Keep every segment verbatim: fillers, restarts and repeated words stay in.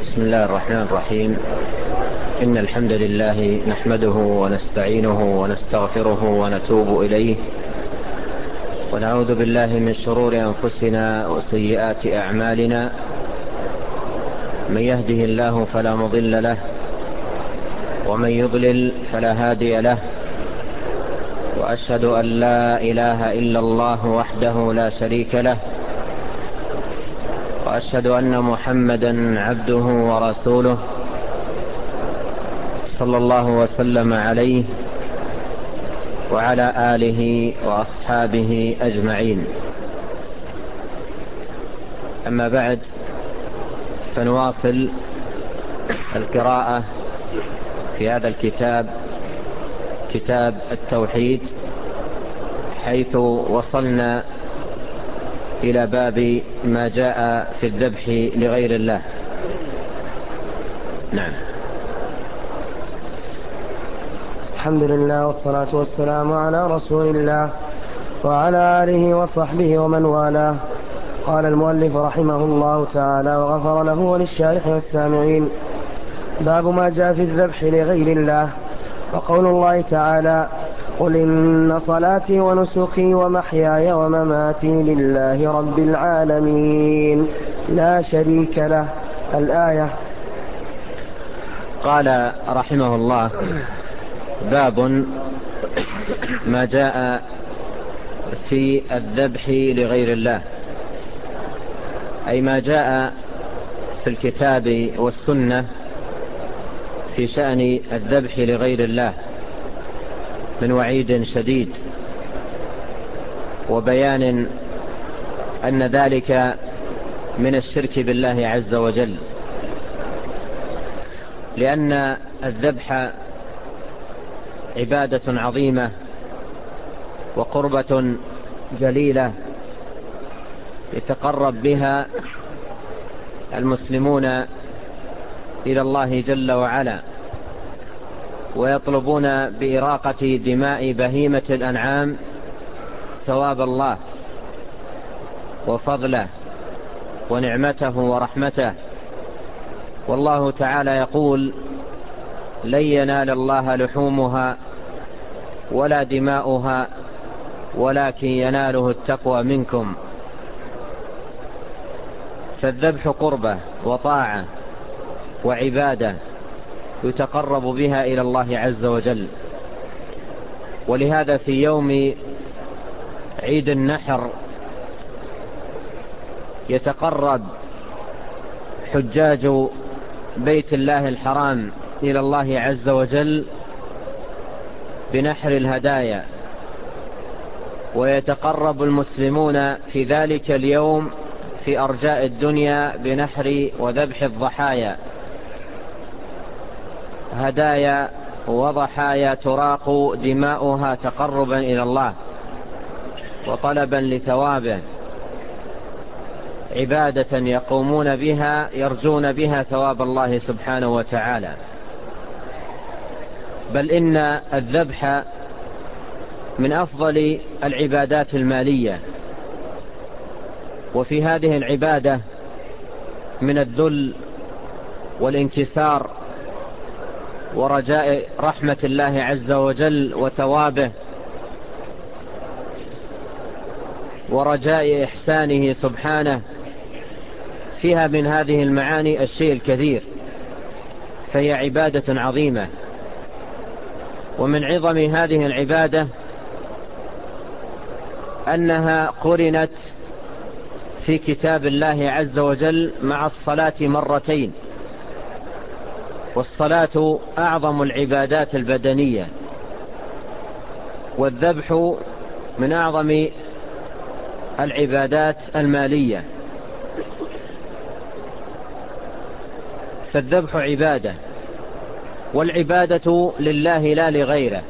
بسم الله الرحمن الرحيم. إن الحمد لله نحمده ونستعينه ونستغفره ونتوب إليه، ونعوذ بالله من شرور أنفسنا وسيئات أعمالنا. من يهده الله فلا مضل له، ومن يضلل فلا هادي له، وأشهد أن لا إله إلا الله وحده لا شريك له، وأشهد أن محمدا عبده ورسوله صلى الله وسلم عليه وعلى آله وأصحابه أجمعين. أما بعد، فنواصل القراءة في هذا الكتاب، كتاب التوحيد، حيث وصلنا إلى باب ما جاء في الذبح لغير الله. نعم. الحمد لله والصلاة والسلام على رسول الله وعلى آله وصحبه ومن والاه. قال المؤلف رحمه الله تعالى وغفر له وللشارح والسامعين: باب ما جاء في الذبح لغير الله. وقول الله تعالى: قل إن صلاتي ونسكي ومحياي ومماتي لله رب العالمين لا شريك له. الآية. قال رحمه الله: باب ما جاء في الذبح لغير الله، أي ما جاء في الكتاب والسنة في شأن الذبح لغير الله من وعيد شديد، وبيان أن ذلك من الشرك بالله عز وجل، لأن الذبح عبادة عظيمة وقربة جليلة يتقرب بها المسلمون إلى الله جل وعلا، ويطلبون بإراقة دماء بهيمة الأنعام ثواب الله وفضله ونعمته ورحمته. والله تعالى يقول: لن ينال الله لحومها ولا دماؤها ولكن يناله التقوى منكم. فالذبح قربة وطاعة وعبادة يتقرب بها إلى الله عز وجل. ولهذا في يوم عيد النحر يتقرب حجاج بيت الله الحرام إلى الله عز وجل بنحر الهدايا، ويتقرب المسلمون في ذلك اليوم في أرجاء الدنيا بنحر وذبح الضحايا، هدايا وضحايا تراق دماؤها تقربا إلى الله وطلبا لثوابه، عبادة يقومون بها يرجون بها ثواب الله سبحانه وتعالى. بل إن الذبح من أفضل العبادات المالية، وفي هذه العبادة من الذل والانكسار ورجاء رحمة الله عز وجل وثوابه ورجاء إحسانه سبحانه، فيها من هذه المعاني الشيء الكثير، فهي عبادة عظيمة. ومن عظم هذه العبادة أنها قرنت في كتاب الله عز وجل مع الصلاة مرتين، والصلاة أعظم العبادات البدنية، والذبح من أعظم العبادات المالية. فالذبح عبادة، والعبادة لله لا لغيره،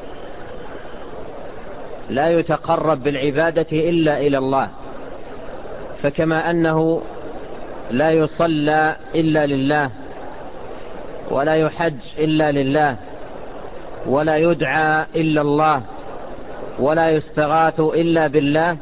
لا يتقرب بالعبادة إلا إلى الله. فكما أنه لا يصلى إلا لله، ولا يحج إلا لله، ولا يدعى إلا الله، ولا يستغاث إلا بالله،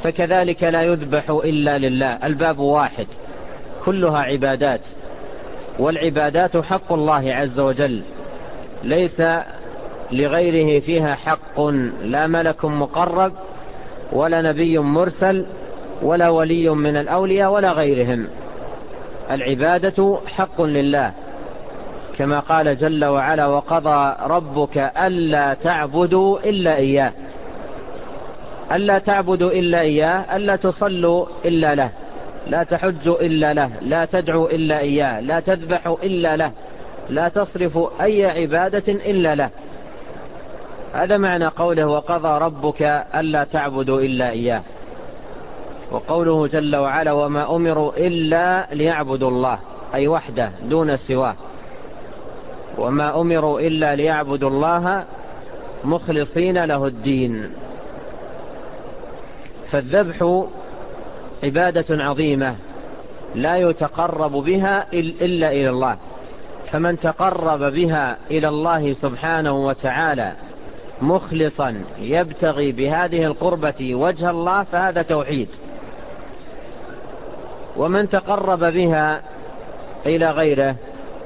فكذلك لا يذبح إلا لله. الباب واحد، كلها عبادات، والعبادات حق الله عز وجل، ليس لغيره فيها حق، لا ملك مقرب ولا نبي مرسل ولا ولي من الأولياء ولا غيرهم. العبادة حق لله، كما قال جل وعلا: وقضى ربك ألا تعبدوا إلا إياه. ألا تعبدوا إلا إياه، ألا تصلوا إلا له، لا تحجوا إلا له، لا تدعوا إلا إياه، لا تذبحوا إلا له، لا تصرفوا أي عبادة إلا له. هذا معنى قوله: وقضى ربك ألا تعبدوا إلا إياه. وقوله جل وعلا: وما أمروا إلا ليعبدوا الله، أي وحده دون سواه. وما أمروا إلا ليعبدوا الله مخلصين له الدين. فالذبح عبادة عظيمة لا يتقرب بها إلا إلى الله، فمن تقرب بها إلى الله سبحانه وتعالى مخلصا يبتغي بهذه القربة وجه الله فهذا توحيد. ومن تقرب بها إلى غيره،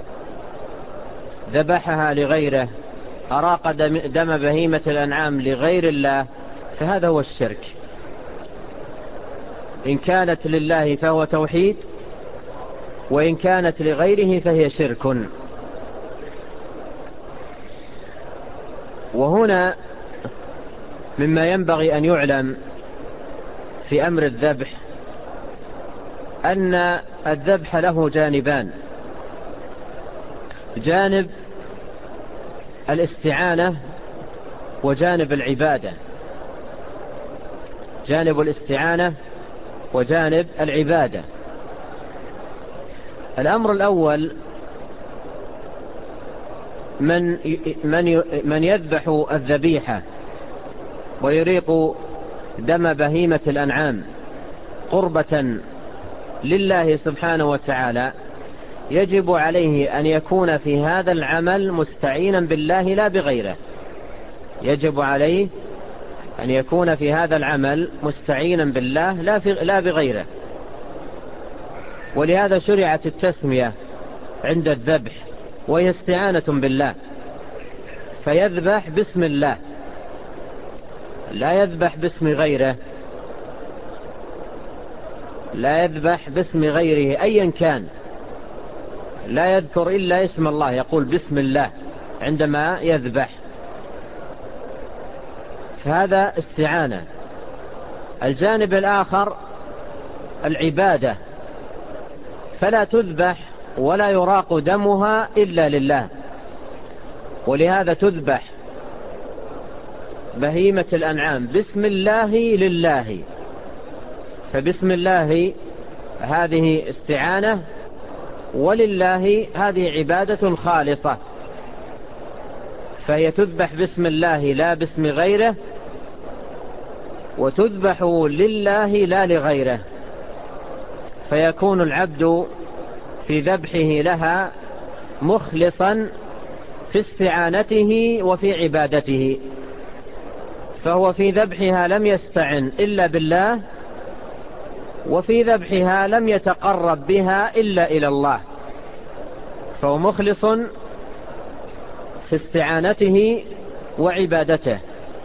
ذبحها لغيره، أراق دم بهيمة الأنعام لغير الله، فهذا هو الشرك. إن كانت لله فهو توحيد، وإن كانت لغيره فهي شرك. وهنا مما ينبغي أن يعلم في أمر الذبح أن الذبح له جانبان: جانب الاستعانة وجانب العبادة. جانب الاستعانة وجانب العبادة. الأمر الأول: من من من يذبح الذبيحة ويريق دم بهيمة الأنعام قربة لله سبحانه وتعالى، يجب عليه أن يكون في هذا العمل مستعينا بالله لا بغيره. يجب عليه أن يكون في هذا العمل مستعينا بالله لا, في لا بغيره. ولهذا شرعت التسمية عند الذبح، وهي استعانة بالله، فيذبح باسم الله، لا يذبح باسم غيره، لا يذبح باسم غيره أيا كان، لا يذكر إلا اسم الله، يقول بسم الله عندما يذبح، فهذا استعانة. الجانب الآخر العبادة، فلا تذبح ولا يراق دمها إلا لله، ولهذا تذبح بهيمة الأنعام بسم الله لله. فبسم الله هذه استعانة، ولله هذه عبادة خالصة، فهي تذبح باسم الله لا باسم غيره، وتذبح لله لا لغيره، فيكون العبد في ذبحه لها مخلصا في استعانته وفي عبادته، فهو في ذبحها لم يستعن إلا بالله، وفي ذبحها لم يتقرب بها إلا إلى الله، فهو مخلص في استعانته وعبادته.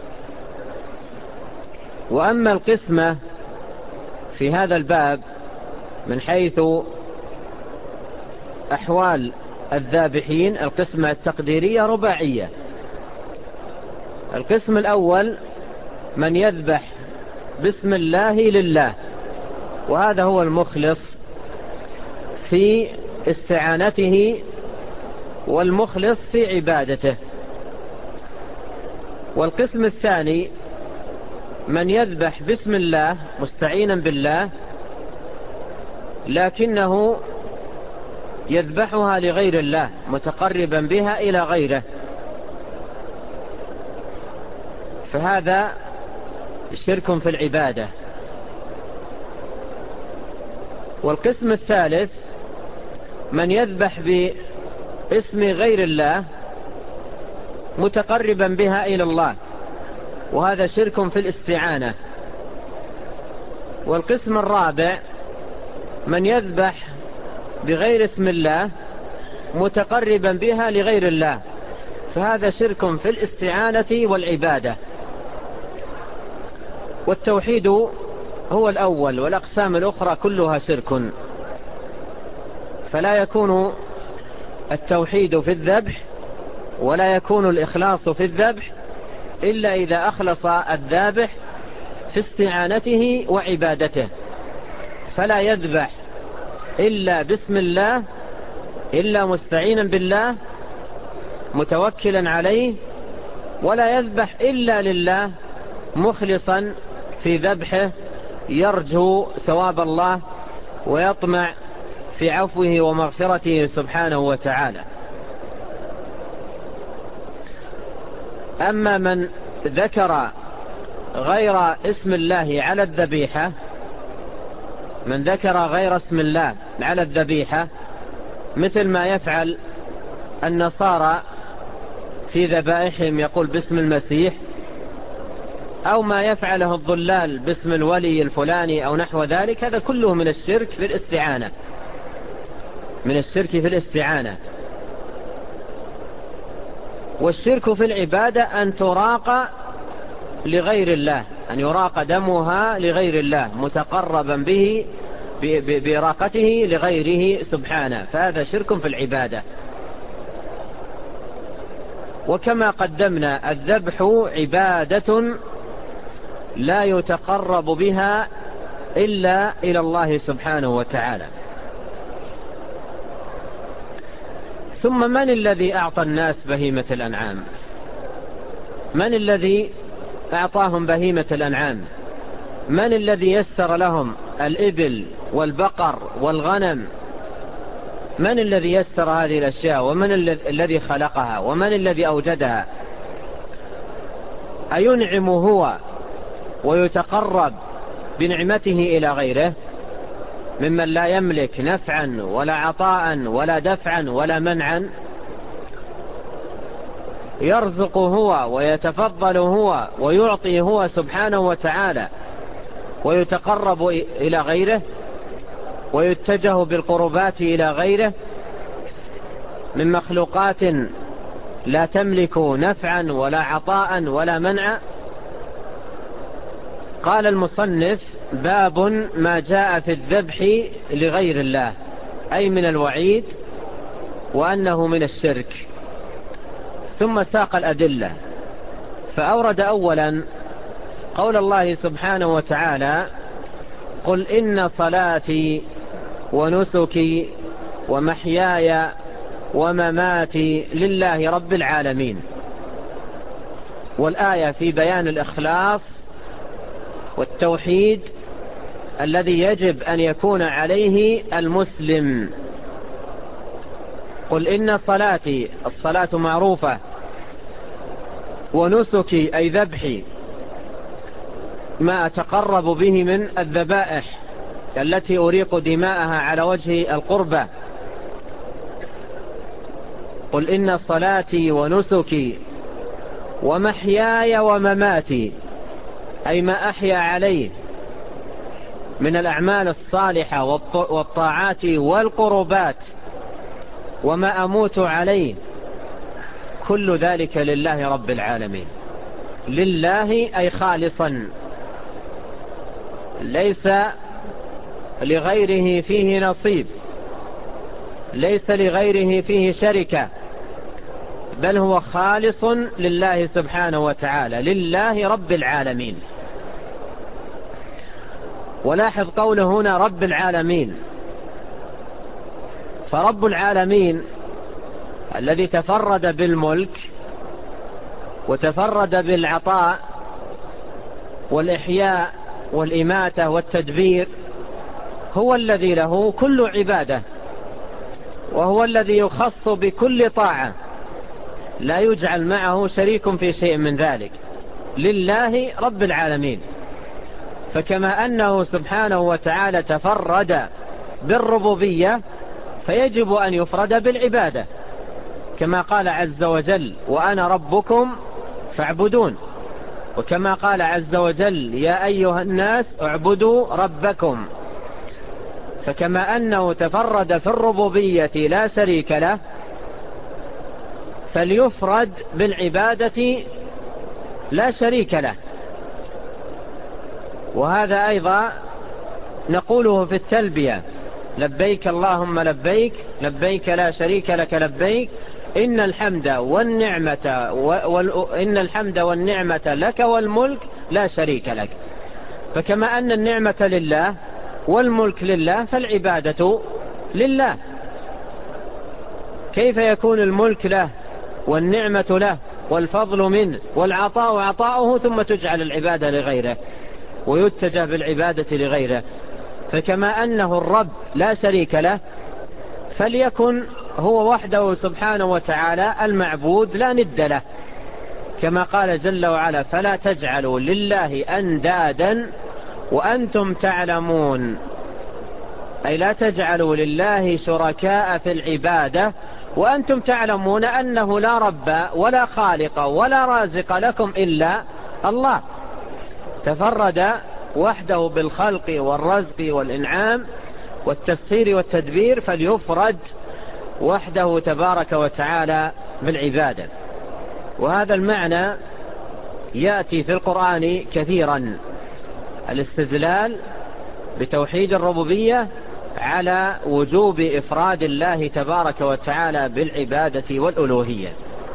وأما القسمة في هذا الباب من حيث أحوال الذابحين، القسمة التقديرية رباعية. القسم الأول: من يذبح باسم الله لله، وهذا هو المخلص في استعانته والمخلص في عبادته. والقسم الثاني: من يذبح باسم الله مستعينا بالله، لكنه يذبحها لغير الله متقربا بها إلى غيره، فهذا شرك في العبادة. والقسم الثالث: من يذبح باسم غير الله متقربا بها إلى الله، وهذا شرك في الاستعانة. والقسم الرابع: من يذبح بغير اسم الله متقربا بها لغير الله، فهذا شرك في الاستعانة والعبادة. والتوحيد هو الأول، والأقسام الأخرى كلها شرك، فلا يكون التوحيد في الذبح ولا يكون الإخلاص في الذبح إلا إذا أخلص الذابح في استعانته وعبادته، فلا يذبح إلا بسم الله، إلا مستعينا بالله متوكلا عليه، ولا يذبح إلا لله مخلصا في ذبحه، يرجو ثواب الله ويطمع في عفوه ومغفرته سبحانه وتعالى. أما من ذكر غير اسم الله على الذبيحة، من ذكر غير اسم الله على الذبيحة مثل ما يفعل النصارى في ذبائحهم، يقول باسم المسيح، أو ما يفعله الضلال باسم الولي الفلاني أو نحو ذلك، هذا كله من الشرك في الاستعانة، من الشرك في الاستعانة. والشرك في العبادة أن تراق لغير الله، أن يراق دمها لغير الله متقربا به بإراقته لغيره سبحانه، فهذا شرك في العبادة. وكما قدمنا الذبح عبادة لا يتقرب بها إلا إلى الله سبحانه وتعالى. ثم من الذي أعطى الناس بهيمة الأنعام؟ من الذي أعطاهم بهيمة الأنعام؟ من الذي يسر لهم الإبل والبقر والغنم؟ من الذي يسر هذه الأشياء؟ ومن الذي خلقها؟ ومن الذي أوجدها؟ أينعم هو ويتقرب بنعمته إلى غيره ممن لا يملك نفعا ولا عطاء ولا دفعا ولا منعا؟ يرزق هو ويتفضل هو ويعطي هو سبحانه وتعالى، ويتقرب إلى غيره ويتجه بالقربات إلى غيره من مخلوقات لا تملك نفعا ولا عطاء ولا منعا. قال المصنف: باب ما جاء في الذبح لغير الله، أي من الوعيد وأنه من الشرك. ثم ساق الأدلة، فأورد أولا قول الله سبحانه وتعالى: قل إن صلاتي ونسكي ومحياي ومماتي لله رب العالمين. والآية في بيان الإخلاص والتوحيد الذي يجب أن يكون عليه المسلم. قل إن صلاتي، الصلاة معروفة، ونسكي أي ذبحي، ما أتقرب به من الذبائح التي أريق دماءها على وجه القربة. قل إن صلاتي ونسكي ومحياي ومماتي، أي ما أحيا عليه من الأعمال الصالحة والطاعات والقربات، وما أموت عليه، كل ذلك لله رب العالمين. لله أي خالصا، ليس لغيره فيه نصيب، ليس لغيره فيه شركة، بل هو خالص لله سبحانه وتعالى، لله رب العالمين. ولاحظ قوله هنا رب العالمين، فرب العالمين الذي تفرد بالملك وتفرد بالعطاء والإحياء والإماتة والتدبير، هو الذي له كل عبادة، وهو الذي يخص بكل طاعة، لا يجعل معه شريك في شيء من ذلك، لله رب العالمين. فكما أنه سبحانه وتعالى تفرد بالربوبية، فيجب أن يفرد بالعبادة، كما قال عز وجل: وأنا ربكم فاعبدون. وكما قال عز وجل: يا أيها الناس اعبدوا ربكم. فكما أنه تفرد في الربوبية لا شريك له، فليفرد بالعبادة لا شريك له. وهذا أيضا نقوله في التلبية: لبيك اللهم لبيك، لبيك لا شريك لك لبيك، إن الحمد والنعمة و... إن الحمد والنعمة لك والملك لا شريك لك. فكما أن النعمة لله والملك لله فالعبادة لله. كيف يكون الملك له والنعمة له والفضل منه والعطاء عطاؤه ثم تجعل العبادة لغيره ويتجه بالعبادة لغيره؟ فكما أنه الرب لا شريك له فليكن هو وحده سبحانه وتعالى المعبود لا ند له، كما قال جل وعلا: فلا تجعلوا لله أندادا وأنتم تعلمون. أي لا تجعلوا لله شركاء في العبادة وأنتم تعلمون أنه لا رب ولا خالق ولا رازق لكم إلا الله. تفرد وحده بالخلق والرزق والإنعام والتسخير والتدبير، فليفرد وحده تبارك وتعالى بالعبادة. وهذا المعنى يأتي في القرآن كثيرا: الاستدلال بتوحيد الربوبية على وجوب إفراد الله تبارك وتعالى بالعبادة والألوهية.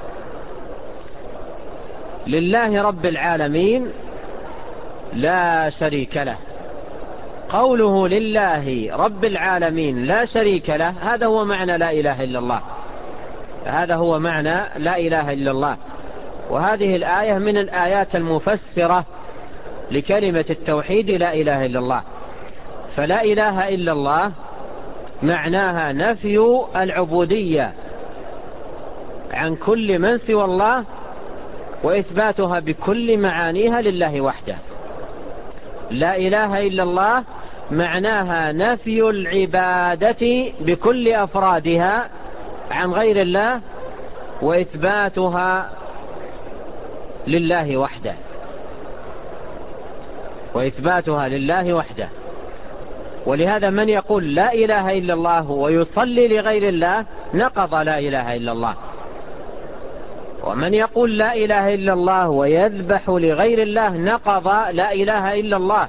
لله رب العالمين لا شريك له. قوله لله رب العالمين لا شريك له هذا هو معنى لا إله إلا الله، هذا هو معنى لا إله إلا الله. وهذه الآية من الآيات المفسرة لكلمة التوحيد لا إله إلا الله. فلا إله إلا الله معناها نفي العبودية عن كل من سوى الله وإثباتها بكل معانيها لله وحده. لا إله إلا الله معناها نفي العبادة بكل أفرادها عن غير الله وإثباتها لله وحده، وإثباتها لله وحده. ولهذا من يقول لا إله إلا الله ويصلي لغير الله نقض لا إله إلا الله، ومن يقول لا إله إلا الله ويذبح لغير الله نقض لا إله إلا الله،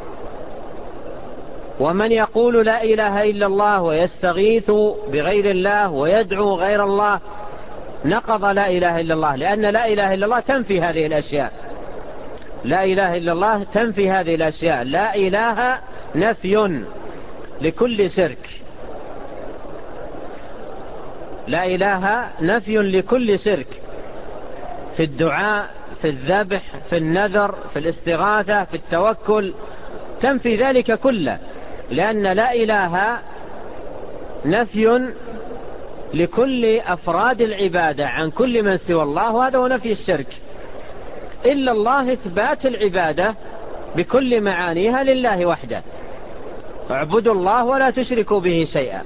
ومن يقول لا إله إلا الله ويستغيث بغير الله ويدعو غير الله نقض لا إله إلا الله، لأن لا إله إلا الله تنفي هذه الأشياء. لا إله إلا الله تنفي هذه الأشياء. لا إله نفي لكل شرك، لا إله نفي لكل شرك في الدعاء، في الذبح، في النذر، في الاستغاثة، في التوكل، تنفي ذلك كله، لأن لا إله نفي لكل أفراد العبادة عن كل من سوى الله، وهذا هو نفي الشرك. إلا الله إثبات العبادة بكل معانيها لله وحده. اعبدوا الله ولا تشركوا به شيئا.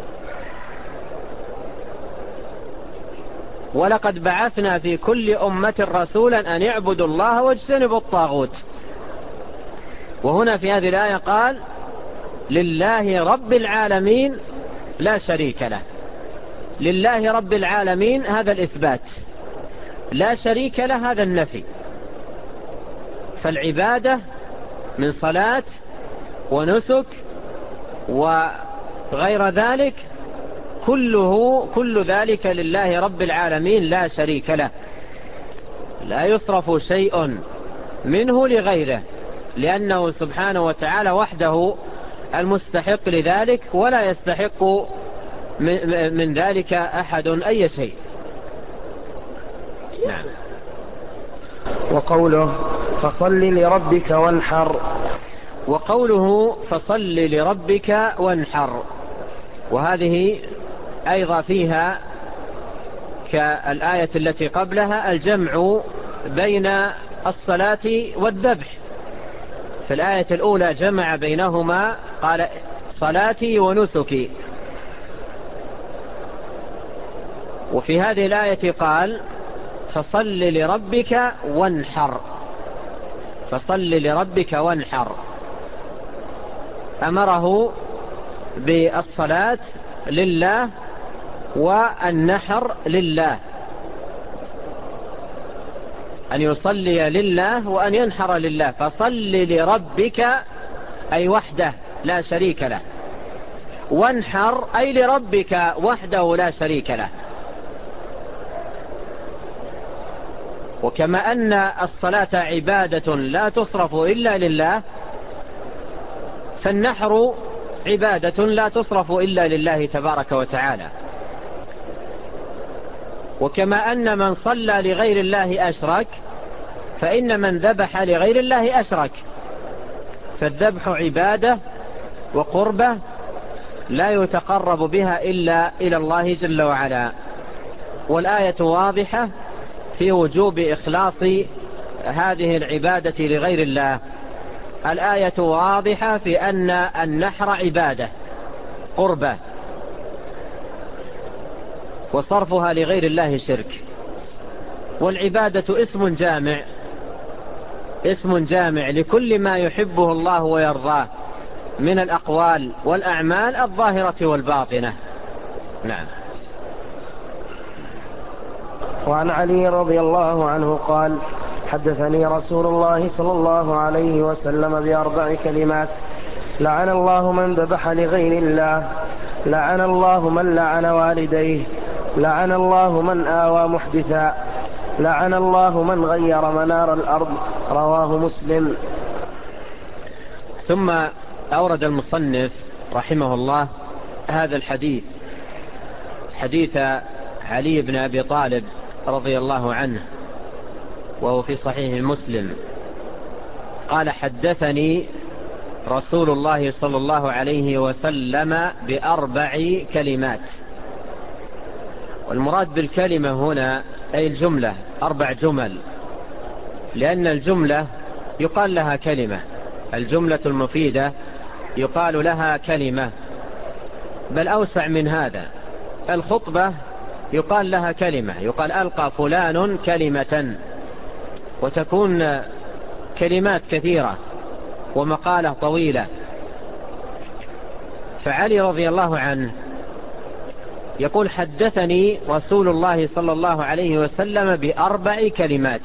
ولقد بعثنا في كل أمة رسولا أن يعبدوا الله واجتنبوا الطاغوت. وهنا في هذه الآية قال لله رب العالمين لا شريك له. لله رب العالمين هذا الإثبات، لا شريك له هذا النفي. فالعبادة من صلاة ونسك وغير ذلك كله كل ذلك لله رب العالمين لا شريك له، لا يصرف شيء منه لغيره، لأنه سبحانه وتعالى وحده المستحق لذلك، ولا يستحق من ذلك أحد أي شيء. نعم. وقوله فصل لربك وانحر. وقوله فصل لربك وانحر، وهذه أيضا فيها كالآية التي قبلها الجمع بين الصلاة والذبح. في الآية الأولى جمع بينهما قال صلاتي ونسكي، وفي هذه الآية قال فصل لربك وانحر. فصل لربك وانحر، أمره بالصلاة لله والنحر لله، أن يصلي لله وأن ينحر لله، فصل لربك أي وحده لا شريك له، وانحر أي لربك وحده لا شريك له. وكما أن الصلاة عبادة لا تصرف إلا لله، فالنحر عبادة لا تصرف إلا لله تبارك وتعالى. وكما أن من صلى لغير الله أشرك، فإن من ذبح لغير الله أشرك. فالذبح عبادة وقربة لا يتقرب بها إلا إلى الله جل وعلا. والآية واضحة في وجوب إخلاص هذه العبادة لغير الله. الآية واضحة في أن النحر عبادة قربة، وصرفها لغير الله شرك. والعبادة اسم جامع، اسم جامع لكل ما يحبه الله ويرضاه من الأقوال والأعمال الظاهرة والباطنة. نعم. وعن علي رضي الله عنه قال: حدثني رسول الله صلى الله عليه وسلم بأربع كلمات: لعن الله من ذبح لغير الله، لعن الله من لعن والديه، لعن الله من آوى محدثا، لعن الله من غير منار الأرض. رواه مسلم. ثم أورد المصنف رحمه الله هذا الحديث، حديث علي بن أبي طالب رضي الله عنه، وهو في صحيح مسلم. قال: حدثني رسول الله صلى الله عليه وسلم بأربع كلمات. والمراد بالكلمة هنا أي الجملة، أربع جمل، لأن الجملة يقال لها كلمة، الجملة المفيدة يقال لها كلمة، بل أوسع من هذا، الخطبة يقال لها كلمة، يقال ألقى فلان كلمة، وتكون كلمات كثيرة ومقالة طويلة. فعلي رضي الله عنه يقول: حدثني رسول الله صلى الله عليه وسلم بأربع كلمات.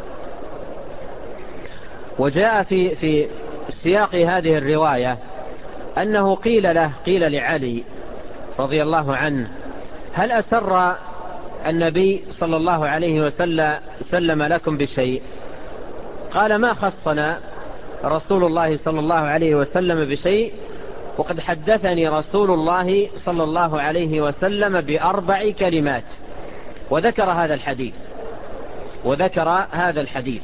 وجاء في في سياق هذه الرواية أنه قيل له، قيل لعلي رضي الله عنه: هل أسر النبي صلى الله عليه وسلم لكم بشيء؟ قال: ما خصنا رسول الله صلى الله عليه وسلم بشيء، وقد حدثني رسول الله صلى الله عليه وسلم بأربع كلمات. وذكر هذا الحديث وذكر هذا الحديث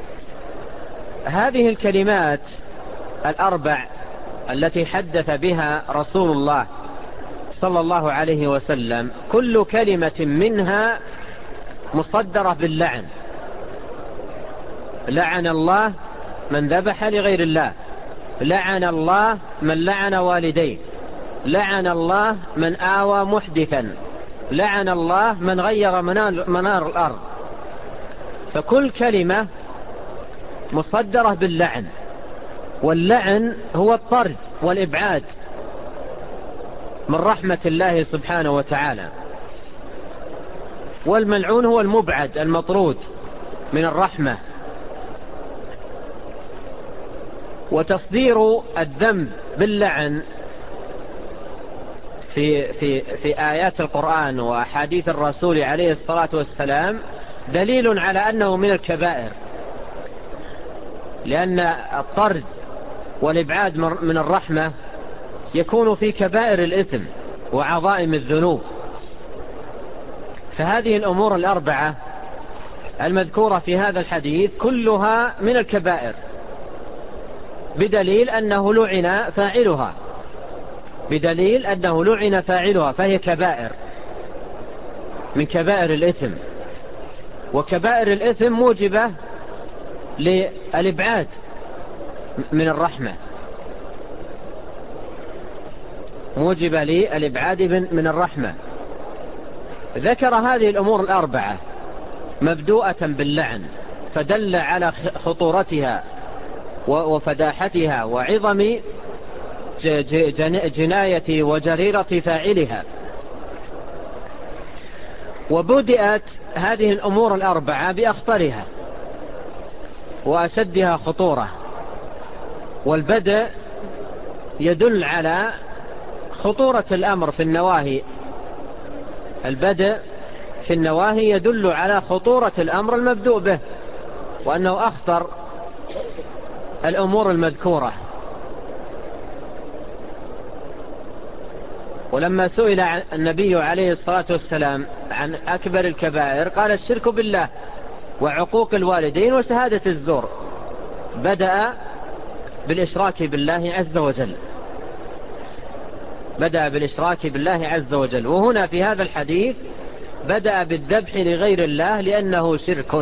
هذه الكلمات الأربع التي حدث بها رسول الله صلى الله عليه وسلم، كل كلمة منها مصدرة باللعن. لعن الله من ذبح لغير الله، لعن الله من لعن والديه، لعن الله من آوى محدثا، لعن الله من غير منار الأرض. فكل كلمة مصدرة باللعن، واللعن هو الطرد والإبعاد من رحمة الله سبحانه وتعالى، والملعون هو المبعد المطرود من الرحمة. وتصدير الذنب باللعن في, في, في آيات القرآن وأحاديث الرسول عليه الصلاة والسلام دليل على أنه من الكبائر، لأن الطرد والإبعاد من الرحمة يكون في كبائر الإثم وعظائم الذنوب. فهذه الأمور الأربعة المذكورة في هذا الحديث كلها من الكبائر، بدليل أنه لعن فاعلها، بدليل أنه لعن فاعلها، فهي كبائر من كبائر الإثم. وكبائر الإثم موجبة للإبعاد من الرحمة، موجبة للإبعاد من الرحمة. ذكر هذه الأمور الأربعة مبدوءة باللعن، فدل على خطورتها وفداحتها وعظم جناية وجريرة فاعلها. وبدأت هذه الأمور الأربعة بأخطرها، وأشدها خطورة. والبدء يدل على خطورة الأمر في النواهي، البدء في النواهي يدل على خطورة الأمر المبدوء به، وأنه أخطر الأمور المذكورة. ولما سئل النبي عليه الصلاة والسلام عن أكبر الكبائر قال الشرك بالله وعقوق الوالدين وشهادة الزور، بدأ بالإشراك بالله عز وجل، بدأ بالإشراك بالله عز وجل. وهنا في هذا الحديث بدأ بالذبح لغير الله لأنه شرك،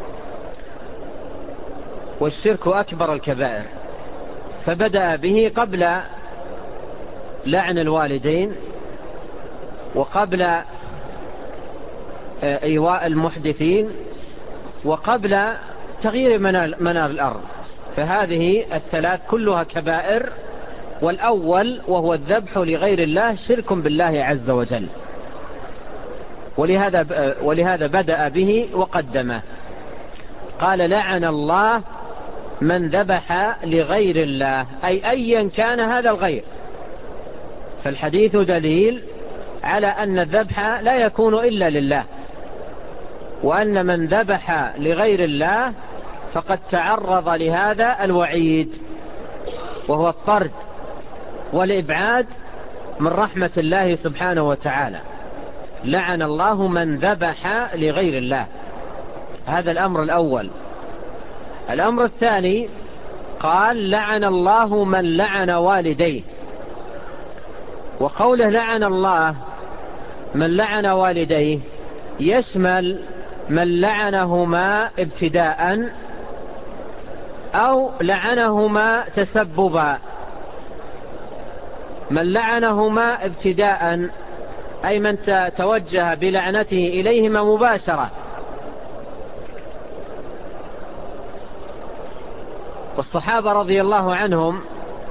والشرك أكبر الكبائر، فبدأ به قبل لعن الوالدين وقبل إيواء المحدثين وقبل تغيير منار الأرض. فهذه الثلاث كلها كبائر، والأول وهو الذبح لغير الله شرك بالله عز وجل، ولهذا ولهذا بدأ به وقدمه. قال لعن الله من ذبح لغير الله، أي أيا كان هذا الغير. فالحديث دليل على أن الذبح لا يكون إلا لله، وأن من ذبح لغير الله فقد تعرض لهذا الوعيد، وهو الطرد والإبعاد من رحمة الله سبحانه وتعالى. لعن الله من ذبح لغير الله، هذا الأمر الأول. الأمر الثاني قال لعن الله من لعن والديه، وقوله لعن الله من لعن والديه يشمل من لعنهما ابتداء أو لعنهما تسببا. من لعنهما ابتداء أي من توجه بلعنته إليهما مباشرة. والصحابة رضي الله عنهم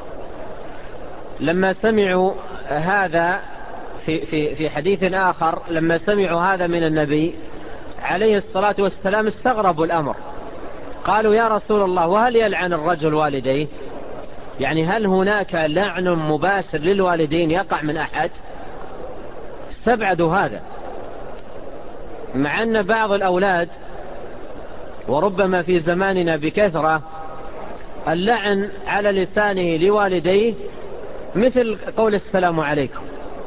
لما سمعوا هذا في, في, في حديث آخر، لما سمعوا هذا من النبي عليه الصلاة والسلام استغربوا الأمر، قالوا يا رسول الله وهل يلعن الرجل والديه؟ يعني هل هناك لعن مباشر للوالدين يقع من أحد؟ استبعدوا هذا، مع أن بعض الأولاد وربما في زماننا بكثرة اللعن على لسانه لوالديه مثل قول السلام عليكم،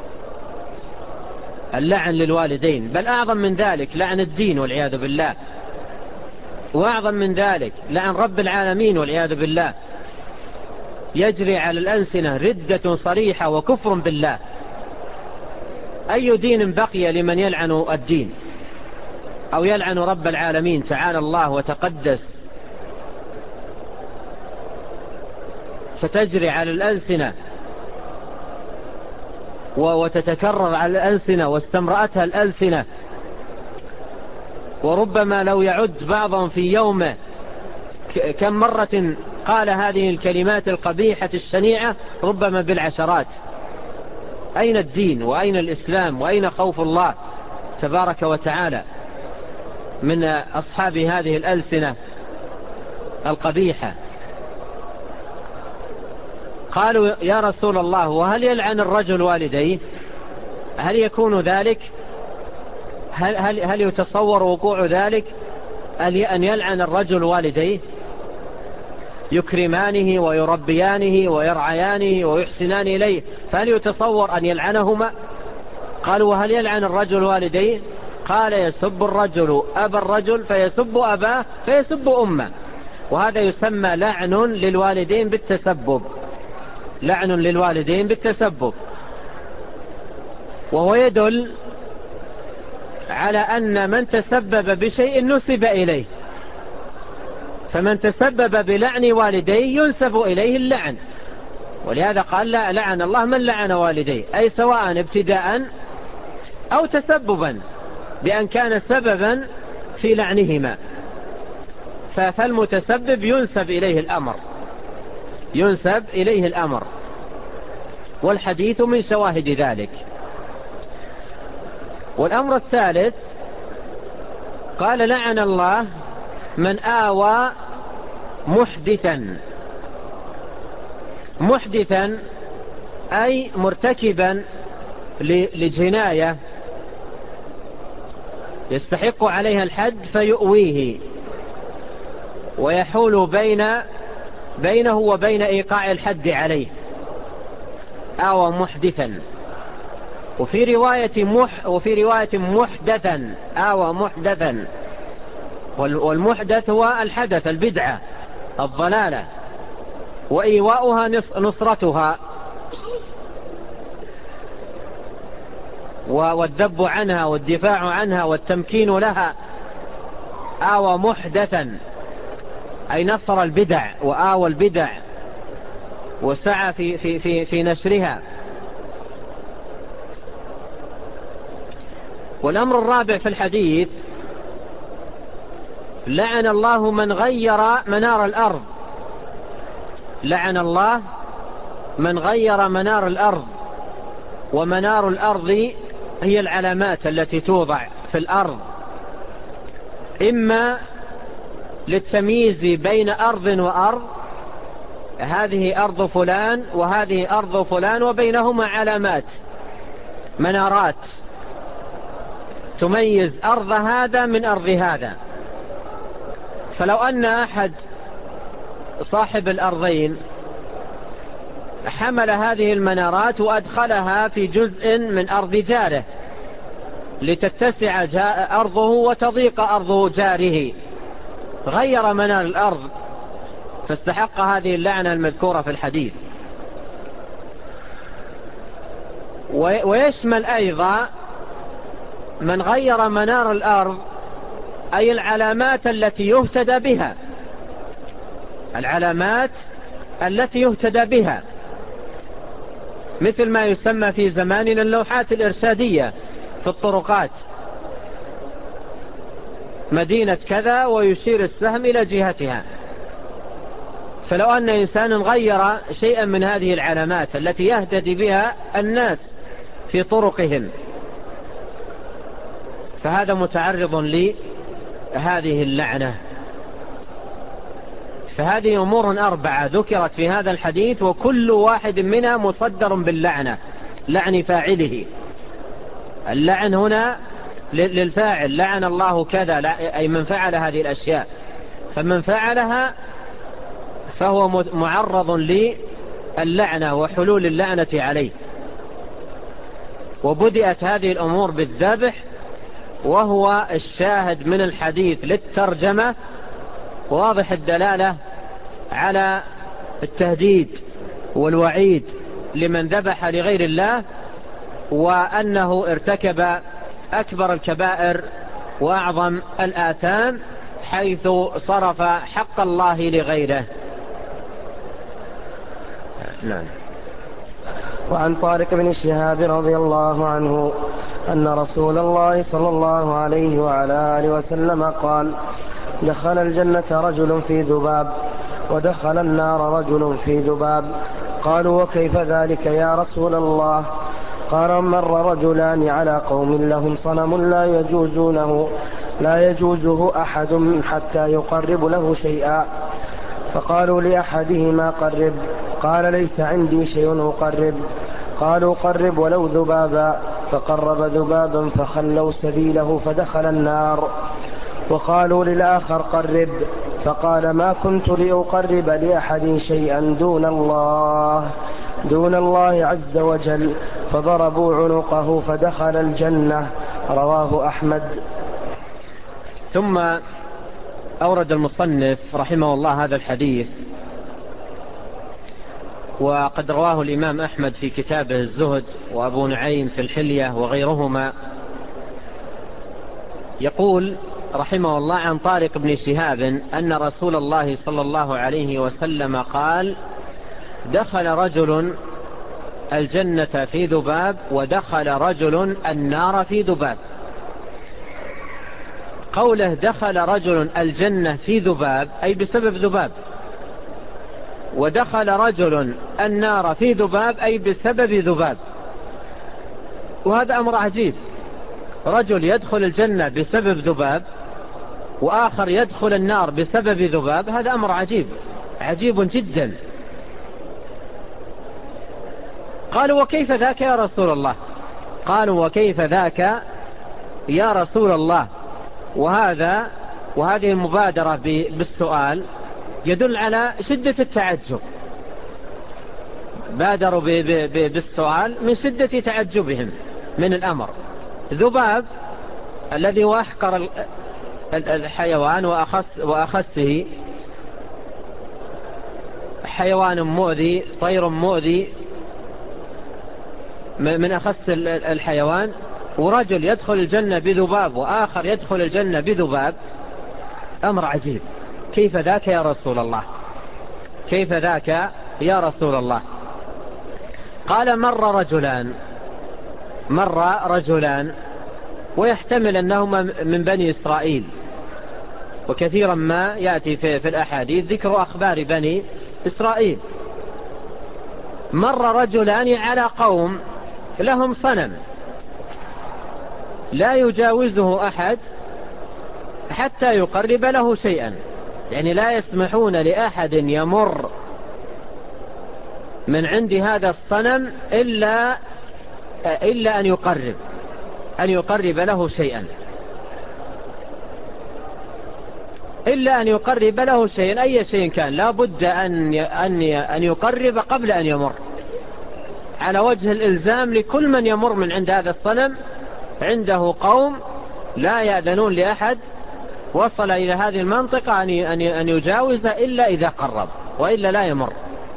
اللعن للوالدين، بل أعظم من ذلك لعن الدين والعياذ بالله، وأعظم من ذلك لعن رب العالمين والعياذ بالله. يجري على الألسنة ردة صريحة وكفر بالله. أي دين بقي لمن يلعن الدين أو يلعن رب العالمين تعالى الله وتقدس؟ فتجري على الألسنة وتتكرر على الألسنة واستمرأتها الألسنة، وربما لو يعد بعضهم في يومه كم مرة قال هذه الكلمات القبيحة الشنيعة، ربما بالعشرات. أين الدين وأين الإسلام وأين خوف الله تبارك وتعالى من أصحاب هذه الألسنة القبيحة؟ قالوا يا رسول الله وهل يلعن الرجل والديه؟ هل يكون ذلك؟ هل, هل, هل يتصور وقوع ذلك أن يلعن الرجل والديه؟ يكرمانه ويربيانه ويرعيانه ويحسنان إليه، فهل يتصور أن يلعنهما؟ قالوا وهل يلعن الرجل والديه؟ قال يسب الرجل أبا الرجل فيسب أباه فيسب أمه. وهذا يسمى لعن للوالدين بالتسبب، لعن للوالدين بالتسبب. وهو يدل على أن من تسبب بشيء نسب إليه، فمن تسبب بلعن والديه ينسب إليه اللعن. ولهذا قال لا لعن الله من لعن والديه، أي سواء ابتداء أو تسببا بأن كان سببا في لعنهما، فالمتسبب ينسب إليه الأمر، ينسب إليه الأمر. والحديث من شواهد ذلك. والأمر الثالث قال لعن الله من آوى محدثا. محدثا أي مرتكبا لجناية يستحق عليها الحد فيؤويه ويحول بين بينه وبين إيقاع الحد عليه، آوى محدثا. وفي رواية مح وفي رواية محدثا، آوى محدثا. والمحدث هو الحدث، البدعة، الضلالة، وإيواؤها نصرتها والذب عنها والدفاع عنها والتمكين لها. آوى محدثا أي نصر البدع وآوى البدع وسعى في, في, في, في نشرها. والأمر الرابع في الحديث: لعن الله من غير منار الأرض. لعن الله من غير منار الأرض. ومنار الأرض هي العلامات التي توضع في الأرض، إما للتمييز بين أرض وأرض، هذه أرض فلان وهذه أرض فلان، وبينهما علامات، منارات تميز أرض هذا من أرض هذا. فلو أن أحد صاحب الأرضين حمل هذه المنارات وأدخلها في جزء من أرض جاره لتتسع أرضه وتضيق أرض جاره، غير منار الأرض، فاستحق هذه اللعنة المذكورة في الحديث. ويشمل أيضا من غير منار الأرض أي العلامات التي يهتدى بها، العلامات التي يهتدى بها، مثل ما يسمى في زماننا اللوحات الإرشادية في الطرقات، مدينة كذا ويشير السهم إلى جهتها. فلو أن إنسان غير شيئا من هذه العلامات التي يهتدي بها الناس في طرقهم، فهذا متعرض لهذه اللعنة. فهذه أمور أربعة ذكرت في هذا الحديث، وكل واحد منها مصدر باللعنة، لعن فاعله. اللعن هنا للفاعل، لعن الله كذا، أي من فعل هذه الأشياء، فمن فعلها فهو معرض للعنة وحلول اللعنة عليه. وبدأت هذه الأمور بالذبح، وهو الشاهد من الحديث للترجمة، واضح الدلالة على التهديد والوعيد لمن ذبح لغير الله، وأنه ارتكب أكبر الكبائر وأعظم الآثام حيث صرف حق الله لغيره. نعم. وعن طارق بن شهاب رضي الله عنه أن رسول الله صلى الله عليه وعلى آله وسلم قال: دخل الجنة رجل في ذباب، ودخل النار رجل في ذباب. قالوا: وكيف ذلك يا رسول الله؟ قال: مر رجلان على قوم لهم صنم لا يجوزونه لا يجوزه أحد حتى يقرب له شيئا، فقالوا لأحدهما: قرب. قال: ليس عندي شيء أقرب. قالوا: قرب ولو ذبابا. فقرب ذبابا فخلوا سبيله فدخل النار. وقالوا للآخر: قرب. فقال: ما كنت لأقرب لأحد شيئا دون الله دون الله عز وجل. فضربوا عنقه فدخل الجنة. رواه أحمد. ثم أورد المصنف رحمه الله هذا الحديث، وقد رواه الإمام أحمد في كتابه الزهد، وأبو نعيم في الحلية وغيرهما. يقول رحمه الله: عن طارق بن شهاب أن رسول الله صلى الله عليه وسلم قال: دخل رجل الجنة في ذباب، ودخل رجل النار في ذباب. قوله دخل رجل الجنة في ذباب أي بسبب ذباب، ودخل رجل النار في ذباب أي بسبب ذباب. وهذا أمر عجيب، رجل يدخل الجنة بسبب ذباب، وآخر يدخل النار بسبب ذباب، هذا أمر عجيب عجيب جدا. قالوا وكيف ذاك يا رسول الله؟ قالوا وكيف ذاك يا رسول الله. وهذا وهذه المبادرة بالسؤال يدل على شدة التعجب، بادروا بالسؤال من شدة تعجبهم من الأمر. ذباب الذي هو أحقر الحيوان وأخس وأخسه، حيوان مؤذي، طير مؤذي، من أخس الحيوان، ورجل يدخل الجنة بذباب وآخر يدخل الجنة بذباب، أمر عجيب. كيف ذاك يا رسول الله؟ كيف ذاك يا رسول الله؟ قال مر رجلان مر رجلان ويحتمل أنهما من بني إسرائيل، وكثيرا ما يأتي في, في الأحاديث ذكر أخبار بني إسرائيل. مر رجلان على قوم لهم صنم لا يجاوزه أحد حتى يقرب له شيئا، يعني لا يسمحون لأحد يمر من عند هذا الصنم إلا, إلا أن يقرب أن يقرب له شيئا إلا أن يقرب له شيئا أي شيء كان، لا بد أن أن يقرب قبل أن يمر، على وجه الإلزام لكل من يمر من عند هذا الصنم. عنده قوم لا يأذنون لأحد وصل إلى هذه المنطقة أن يجاوز إلا إذا قرب، وإلا لا يمر.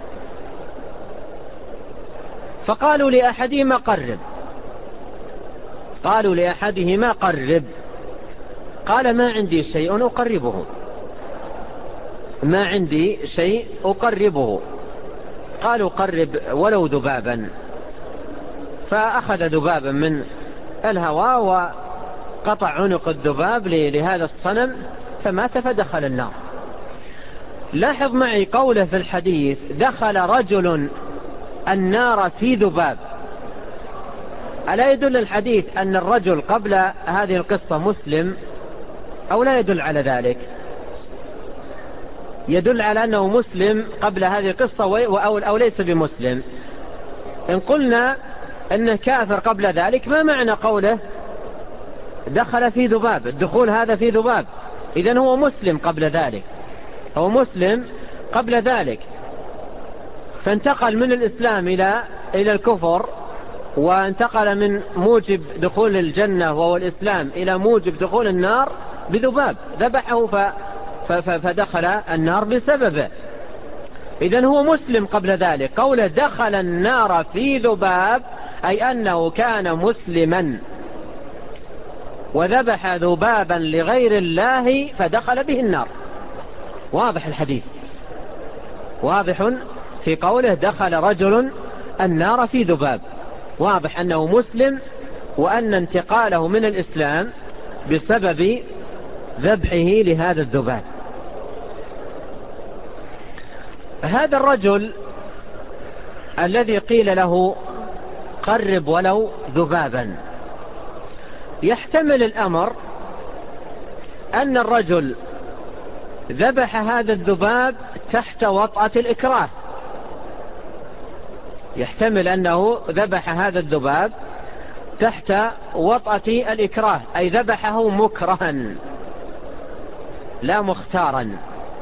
فقالوا لأحدهما قرب قالوا لأحدهما قرب قال ما عندي شيء أقربه ما عندي شيء أقربه قالوا قرب ولو ذبابا. فأخذ ذبابا من الهواء وقطع عنق الذباب لهذا الصنم فمات فدخل النار. لاحظ معي قوله في الحديث دخل رجل النار في ذباب. ألا يدل الحديث أن الرجل قبل هذه القصة مسلم أو لا يدل على ذلك؟ يدل على أنه مسلم قبل هذه القصة أو ليس بمسلم. إن قلنا أنه كافر قبل ذلك ما معنى قوله دخل في ذباب؟ الدخول هذا في ذباب، إذن هو مسلم قبل ذلك هو مسلم قبل ذلك فانتقل من الإسلام إلى إلى الكفر، وانتقل من موجب دخول الجنة وهو الإسلام إلى موجب دخول النار بذباب ذبحه فدخل النار بسببه. إذن هو مسلم قبل ذلك. قوله دخل النار في ذباب أي أنه كان مسلما وذبح ذبابا لغير الله فدخل به النار. واضح الحديث، واضح في قوله دخل رجل النار في ذباب، واضح أنه مسلم وأن انتقاله من الإسلام بسبب ذبحه لهذا الذباب. هذا الرجل الذي قيل له قرب ولو ذبابا يحتمل الأمر أن الرجل ذبح هذا الذباب تحت وطأة الإكراه. يحتمل أنه ذبح هذا الذباب تحت وطأة الإكراه، أي ذبحه مكرها لا مختارا.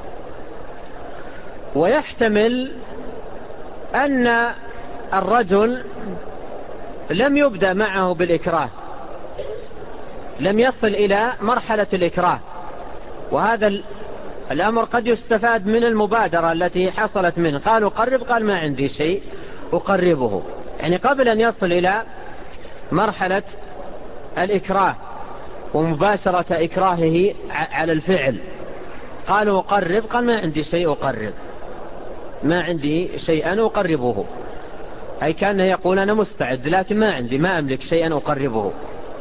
ويحتمل أن الرجل لم يبدأ معه بالإكراه، لم يصل إلى مرحلة الإكراه، وهذا الأمر قد يستفاد من المبادرة التي حصلت منه. قالوا قرب قال ما عندي شيء أقربه، يعني قبل أن يصل إلى مرحلة الإكراه ومباشرة إكراهه على الفعل قالوا قرب قال ما عندي شيء أقرب ما عندي شيئا أقربه، أي كان يقول أنا مستعد لكن ما عندي ما أملك شيئا أقربه.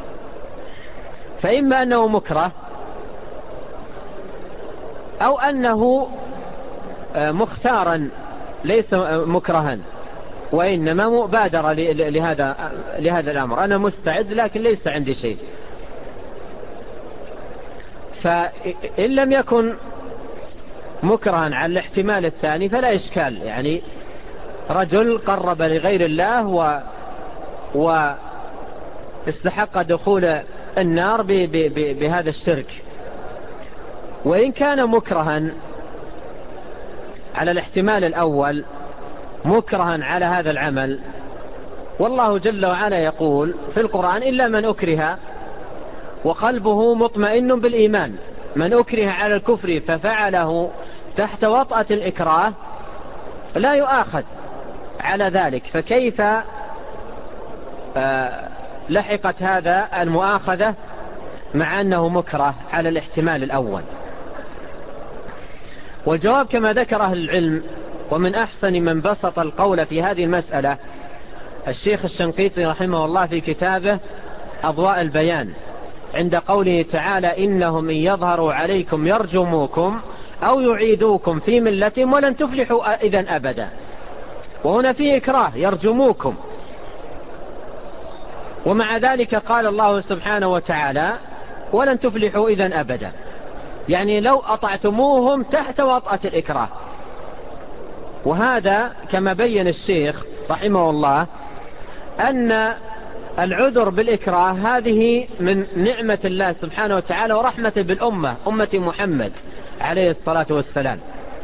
فإما أنه مكره أو أنه مختارا ليس مكرها وإنما مبادرة لهذا لهذا الأمر، أنا مستعد لكن ليس عندي شيء. فإن لم يكن مكرها على الاحتمال الثاني فلا إشكال، يعني رجل قرب لغير الله و واستحق دخول النار ب... ب... ب... بهذا الشرك. وإن كان مكرها على الاحتمال الأول، مكرها على هذا العمل، والله جل وعلا يقول في القرآن: إلا من أكره وقلبه مطمئن بالإيمان. من أكره على الكفر ففعله تحت وطأة الإكراه لا يؤاخذ على ذلك. فكيف آه لحقت هذا المؤاخذة مع أنه مكره على الاحتمال الأول؟ والجواب كما ذكر أهل العلم، ومن أحسن من بسط القول في هذه المسألة الشيخ الشنقيطي رحمه الله في كتابه أضواء البيان، عند قوله تعالى: إنهم إن يظهروا عليكم يرجموكم أو يعيدوكم في ملتهم ولن تفلحوا إذن أبدا. وهنا فيه إكراه، يرجموكم، ومع ذلك قال الله سبحانه وتعالى: ولن تفلحوا إذن أبدا، يعني لو أطعتموهم تحت وطأة الإكراه. وهذا كما بين الشيخ رحمه الله أن العذر بالإكراه هذه من نعمة الله سبحانه وتعالى ورحمة بالأمة، أمة محمد عليه الصلاة والسلام.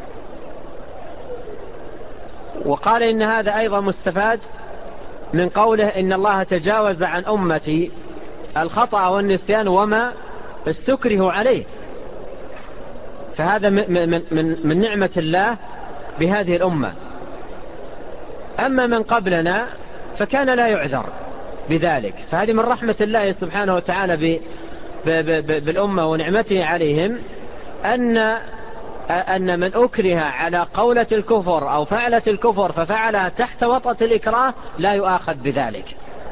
وقال إن هذا أيضا مستفاد من قوله: إن الله تجاوز عن أمتي الخطأ والنسيان وما استكره عليه. فهذا من, من, من نعمة الله بهذه الأمة. أما من قبلنا فكان لا يعذر بذلك. فهذه من رحمة الله سبحانه وتعالى بالأمة ونعمته عليهم، أن أن من أكره على قولة الكفر أو فعلة الكفر ففعلها تحت وطأة الإكراه لا يؤاخذ بذلك.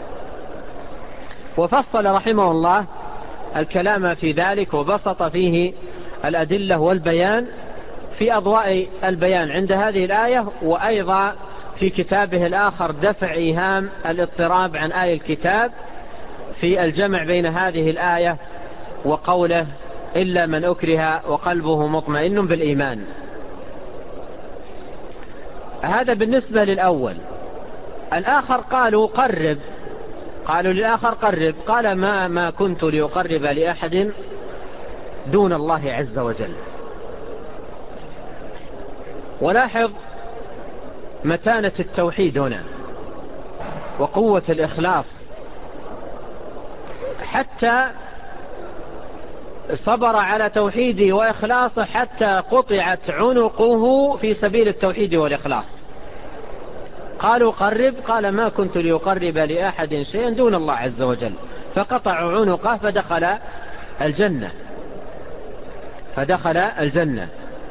وفصل رحمه الله الكلام في ذلك وبسط فيه الأدلة والبيان في أضواء البيان عند هذه الآية، وأيضا في كتابه الآخر دفع إيهام الاضطراب عن آية الكتاب في الجمع بين هذه الآية وقوله: إلا من أكره وقلبه مطمئن بالإيمان. هذا بالنسبة للأول. الآخر قالوا قرب، قالوا للآخر قرب، قال: ما, ما كنت لأقرب لأحد دون الله عز وجل. ولاحظ متانة التوحيد هنا وقوة الإخلاص، حتى صبر على توحيده وإخلاصه حتى قطعت عنقه في سبيل التوحيد والإخلاص. قالوا قرب، قال: ما كنت ليقرب لأحد شيئا دون الله عز وجل، فقطعوا عنقه فدخل الجنة فدخل الجنة.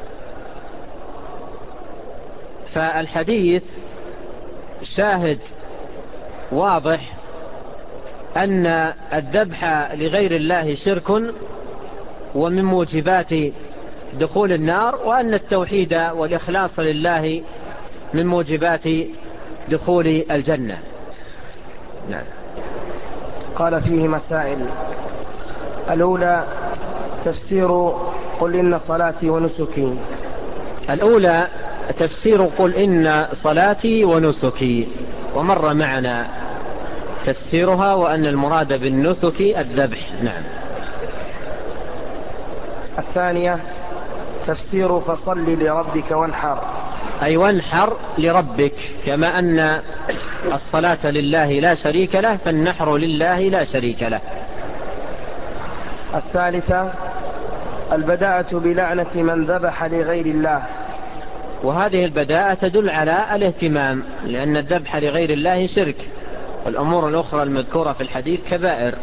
فالحديث شاهد واضح أن الذبح لغير الله شرك ومن موجبات دخول النار، وأن التوحيد والإخلاص لله من موجبات دخول الجنة. نعم. قال فيه مسائل. الأولى تفسير قل إن صلاتي ونسكي. الأولى تفسير قل إن صلاتي ونسكي، ومر معنا تفسيرها وأن المراد بالنسك الذبح. نعم. الثانية تفسير فصل لربك وانحر، أي وانحر لربك، كما أن الصلاة لله لا شريك له فالنحر لله لا شريك له. الثالثة البداءة بلعنة من ذبح لغير الله، وهذه البداءة تدل على الاهتمام، لأن الذبح لغير الله شرك، والأمور الأخرى المذكورة في الحديث كبائر.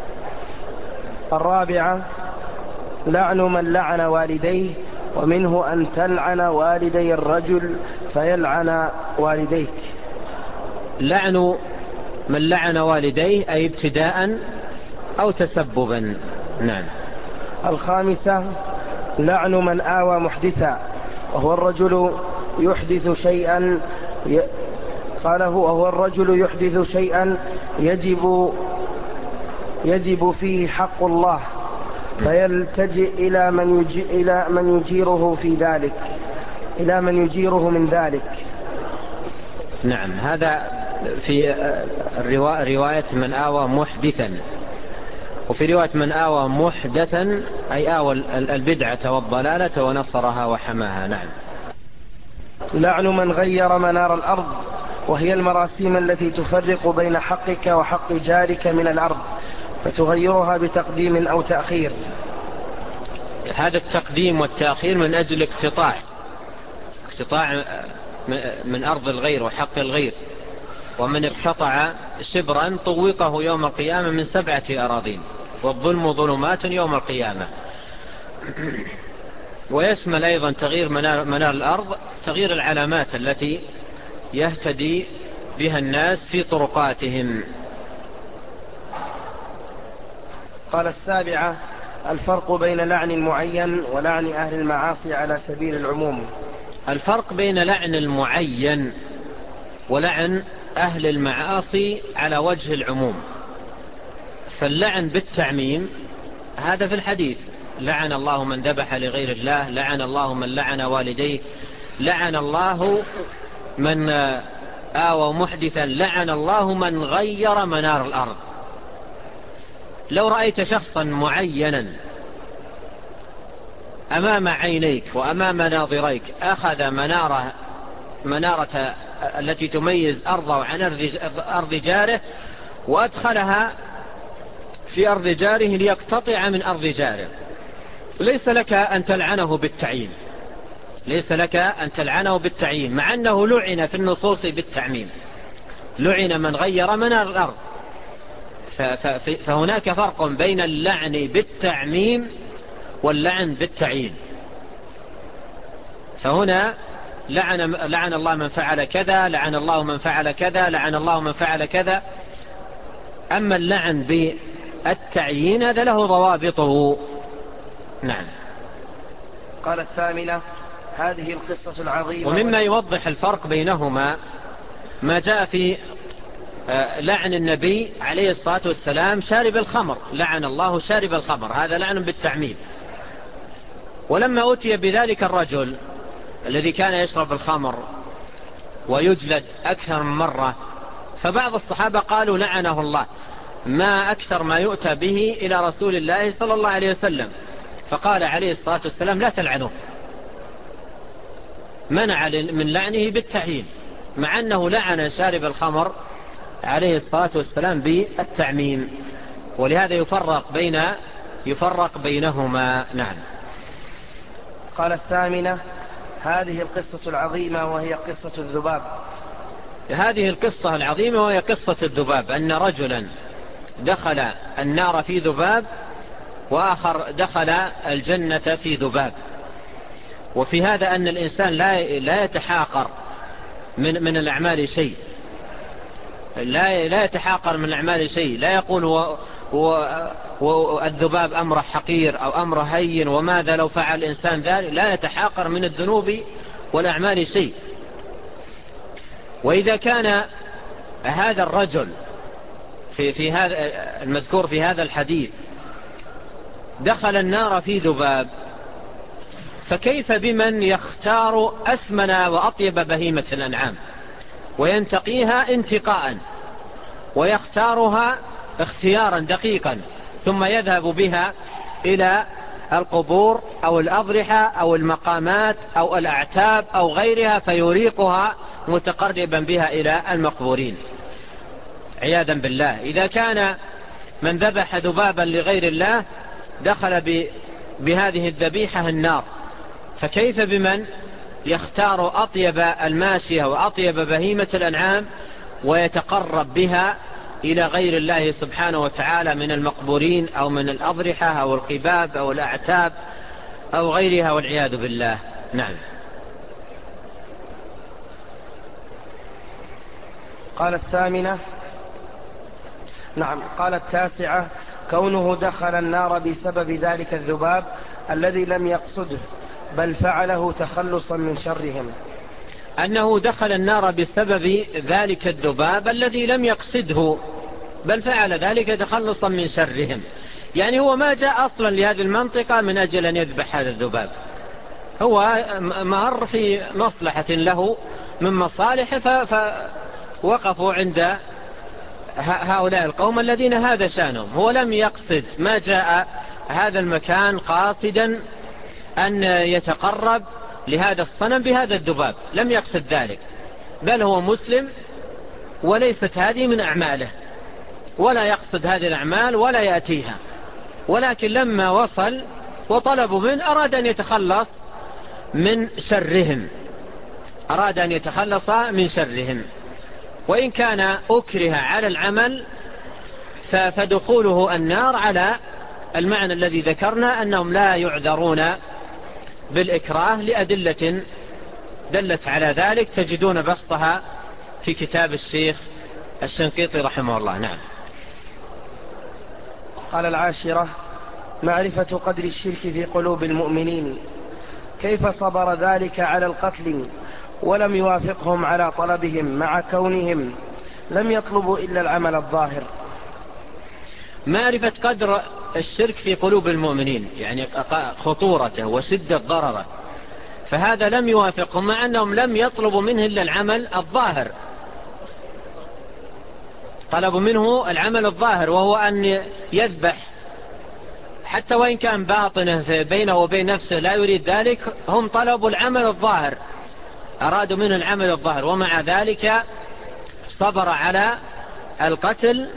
الرابعة لعن من لعن والديه، ومنه أن تلعن والدي الرجل فيلعن والديك. لعن من لعن والديه أي ابتداء أو تسببا. نعم. الخامسة لعن من آوى محدثا، وهو الرجل يحدث شيئا ي... قاله وهو الرجل يحدث شيئا يجب يجب فيه حق الله، فيلتجئ إلى من يجي إلى من يجيره في ذلك إلى من يجيره من ذلك. نعم، هذا في رواية من آوى محدثا، وفي رواية من آوى محدثا أي آوى البدعة والضلالة ونصرها وحماها. نعم. لعن من غير منار الأرض، وهي المراسيم التي تفرق بين حقك وحق جارك من الأرض، فتغيرها بتقديم أو تأخير. هذا التقديم والتأخير من أجل اقتطاع اقتطاع من أرض الغير وحق الغير، ومن اقتطع شبرا طوقه يوم القيامة من سبعة أراضين، والظلم ظلمات يوم القيامة. ويشمل أيضا تغيير منار, منار الأرض تغيير العلامات التي يهتدي بها الناس في طرقاتهم. قال السابعة: الفرق بين لعن المعين ولعن أهل المعاصي على سبيل العموم. الفرق بين لعن المعين ولعن أهل المعاصي على وجه العموم. فاللعن بالتعميم هذا في الحديث: لعن الله من ذبح لغير الله، لعن الله من لعن والديه، لعن الله من آوى محدثا، لعن الله من غير منار الأرض. لو رأيت شخصا معينا أمام عينيك وأمام ناظريك أخذ منارة منارة التي تميز أرضه عن أرض جاره وأدخلها في أرض جاره ليقتطع من أرض جاره، ليس لك أن تلعنه بالتعيين، ليس لك أن تلعنه بالتعيين، مع أنه لعن في النصوص بالتعميم، لعن من غير منار الأرض. فهناك فرق بين اللعن بالتعميم واللعن بالتعيين. فهنا لعن, لعن الله من فعل كذا، لعن الله من فعل كذا، لعن الله من فعل كذا. أما اللعن بالتعيين هذا له ضوابطه. نعم. قال الثامنة: هذه القصة العظيمة. ومما يوضح الفرق بينهما ما جاء في لعن النبي عليه الصلاة والسلام شارب الخمر، لعن الله شارب الخمر، هذا لعن بالتعميم. ولما أتي بذلك الرجل الذي كان يشرب الخمر ويجلد أكثر من مرة، فبعض الصحابة قالوا لعنه الله، ما أكثر ما يؤتى به إلى رسول الله صلى الله عليه وسلم. فقال عليه الصلاة والسلام: لا تلعنه، منع من لعنه بالتعيين، مع أنه لعن شارب الخمر عليه الصلاة والسلام بالتعميم. ولهذا يفرق بين يفرق بينهما. نعم. قال الثامنة: هذه القصة العظيمة وهي قصة الذباب. هذه القصة العظيمة وهي قصة الذباب، أن رجلا دخل النار في ذباب، وآخر دخل الجنة في ذباب. وفي هذا أن الإنسان لا لا يتحاقر من من الأعمال شيء، لا لا يتحاقر من الأعمال شيء، لا يقول و والذباب أمره حقير أو أمره هين، وماذا لو فعل الإنسان ذلك، لا يتحاقر من الذنوب والأعمال شيء. وإذا كان هذا الرجل في في هذا المذكور في هذا الحديث دخل النار في ذباب، فكيف بمن يختار أسمن وأطيب بهيمة الأنعام وينتقيها انتقاء ويختارها اختيارا دقيقا، ثم يذهب بها إلى القبور أو الأضرحة أو المقامات أو الأعتاب أو غيرها فيريقها متقربا بها إلى المقبورين عياذا بالله. إذا كان من ذبح ذبابا لغير الله دخل بهذه الذبيحة النار، فكيف بمن يختار أطيب الماشية وأطيب بهيمة الأنعام ويتقرب بها إلى غير الله سبحانه وتعالى من المقبورين أو من الأضرحة أو القباب أو الأعتاب أو غيرها والعياذ بالله. نعم. قال الثامنة نعم قال التاسعة: كونه دخل النار بسبب ذلك الذباب الذي لم يقصده، بل فعله تخلصا من شرهم. أنه دخل النار بسبب ذلك الذباب الذي لم يقصده، بل فعل ذلك تخلصا من شرهم. يعني هو ما جاء أصلا لهذه المنطقة من أجل أن يذبح هذا الذباب، هو مر في مصلحة له من مصالحه فوقفوا عند هؤلاء القوم الذين هذا شانهم. هو لم يقصد، ما جاء هذا المكان قاصدا أن يتقرب لهذا الصنم بهذا الذباب، لم يقصد ذلك، بل هو مسلم وليست هذه من أعماله، ولا يقصد هذه الأعمال ولا يأتيها، ولكن لما وصل وطلبوا منه أراد أن يتخلص من شرهم، أراد أن يتخلص من شرهم. وإن كان أكره على العمل فدخوله النار على المعنى الذي ذكرنا، أنهم لا يعذرون بالإكراه لأدلة دلت على ذلك، تجدون بسطها في كتاب الشيخ الشنقيطي رحمه الله. نعم. قال العاشرة: معرفة قدر الشرك في قلوب المؤمنين، كيف صبر ذلك على القتل ولم يوافقهم على طلبهم مع كونهم لم يطلبوا إلا العمل الظاهر. معرفة قدر الشرك في قلوب المؤمنين يعني خطورته وشدة ضرره، فهذا لم يوافقهم مع أنهم لم يطلبوا منه إلا العمل الظاهر، طلبوا منه العمل الظاهر وهو أن يذبح، حتى وإن كان باطنه بينه وبين نفسه لا يريد ذلك، هم طلبوا العمل الظاهر، أرادوا منه العمل الظاهر، ومع ذلك صبر على القتل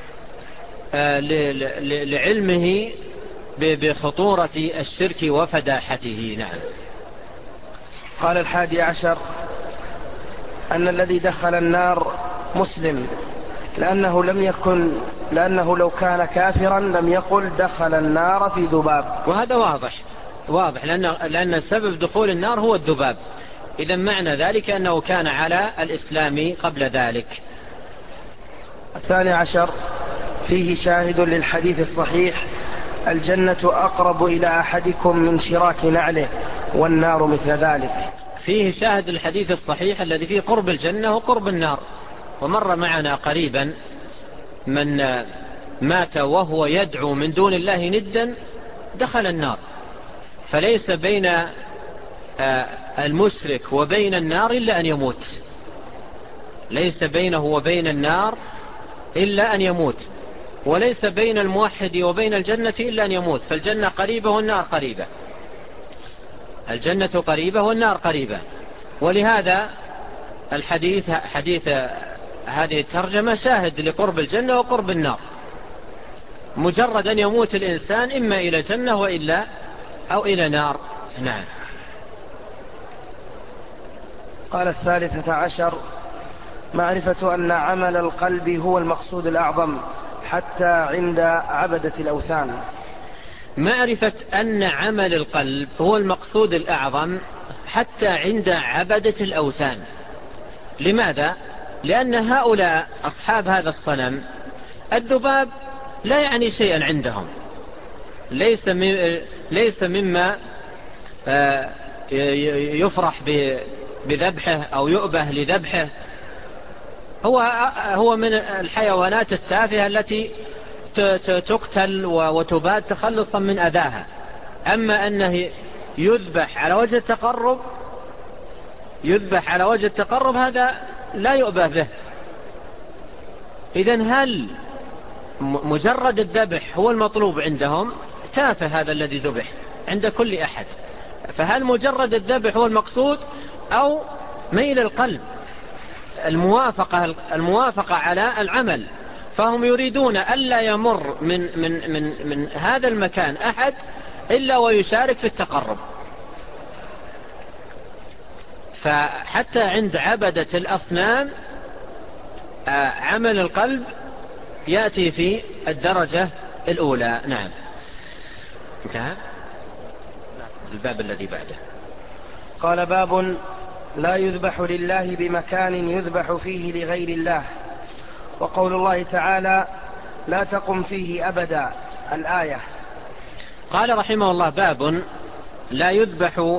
لعلمه بخطورة الشرك وفداحته. نعم. قال الحادي عشر: أن الذي دخل النار مسلم، لأنه لم يكن لأنه لو كان كافرا لم يقل دخل النار في ذباب. وهذا واضح واضح لأن, لأن سبب دخول النار هو الذباب، إذا معنى ذلك أنه كان على الإسلام قبل ذلك. الثاني عشر: فيه شاهد للحديث الصحيح: الجنة أقرب إلى أحدكم من شراك نعله والنار مثل ذلك. فيه شاهد الحديث الصحيح الذي فيه قرب الجنة وقرب النار، ومر معنا قريبا من مات وهو يدعو من دون الله ندا دخل النار، فليس بين المشرك وبين النار إلا أن يموت، ليس بينه وبين النار إلا أن يموت، وليس بين الموحد وبين الجنة إلا أن يموت، فالجنة قريبة والنار قريبة، الجنة قريبة والنار قريبة. ولهذا الحديث حديث هذه الترجمة شاهد لقرب الجنة وقرب النار، مجرد أن يموت الإنسان إما إلى جنة وإلا أو إلى نار. نعم. قال الثالثة عشر: معرفة أن عمل القلب هو المقصود الأعظم حتى عند عبدة الأوثان. معرفة أن عمل القلب هو المقصود الأعظم حتى عند عبدة الأوثان. لماذا؟ لأن هؤلاء أصحاب هذا الصنم الذباب لا يعني شيئا عندهم، ليس ليس مما يفرح بذبحه أو يؤبه لذبحه، هو هو من الحيوانات التافهة التي تقتل وتباد تخلصا من أذاها. أما أنه يذبح على وجه التقرب يذبح على وجه التقرب هذا لا يؤبه به. إذن هل مجرد الذبح هو المطلوب عندهم؟ تافه هذا الذي ذبح عند كل أحد، فهل مجرد الذبح هو المقصود أو ميل القلب، الموافقة الموافقة على العمل؟ فهم يريدون ألا يمر من من من من هذا المكان أحد إلا ويشارك في التقرب. فحتى عند عبدة الأصنام عمل القلب يأتي في الدرجة الأولى. نعم. انتهى الباب الذي بعده. قال: باب لا يذبح لله بمكان يذبح فيه لغير الله. وقول الله تعالى: لا تقم فيه أبدا، الآية. قال رحمه الله: باب لا يذبح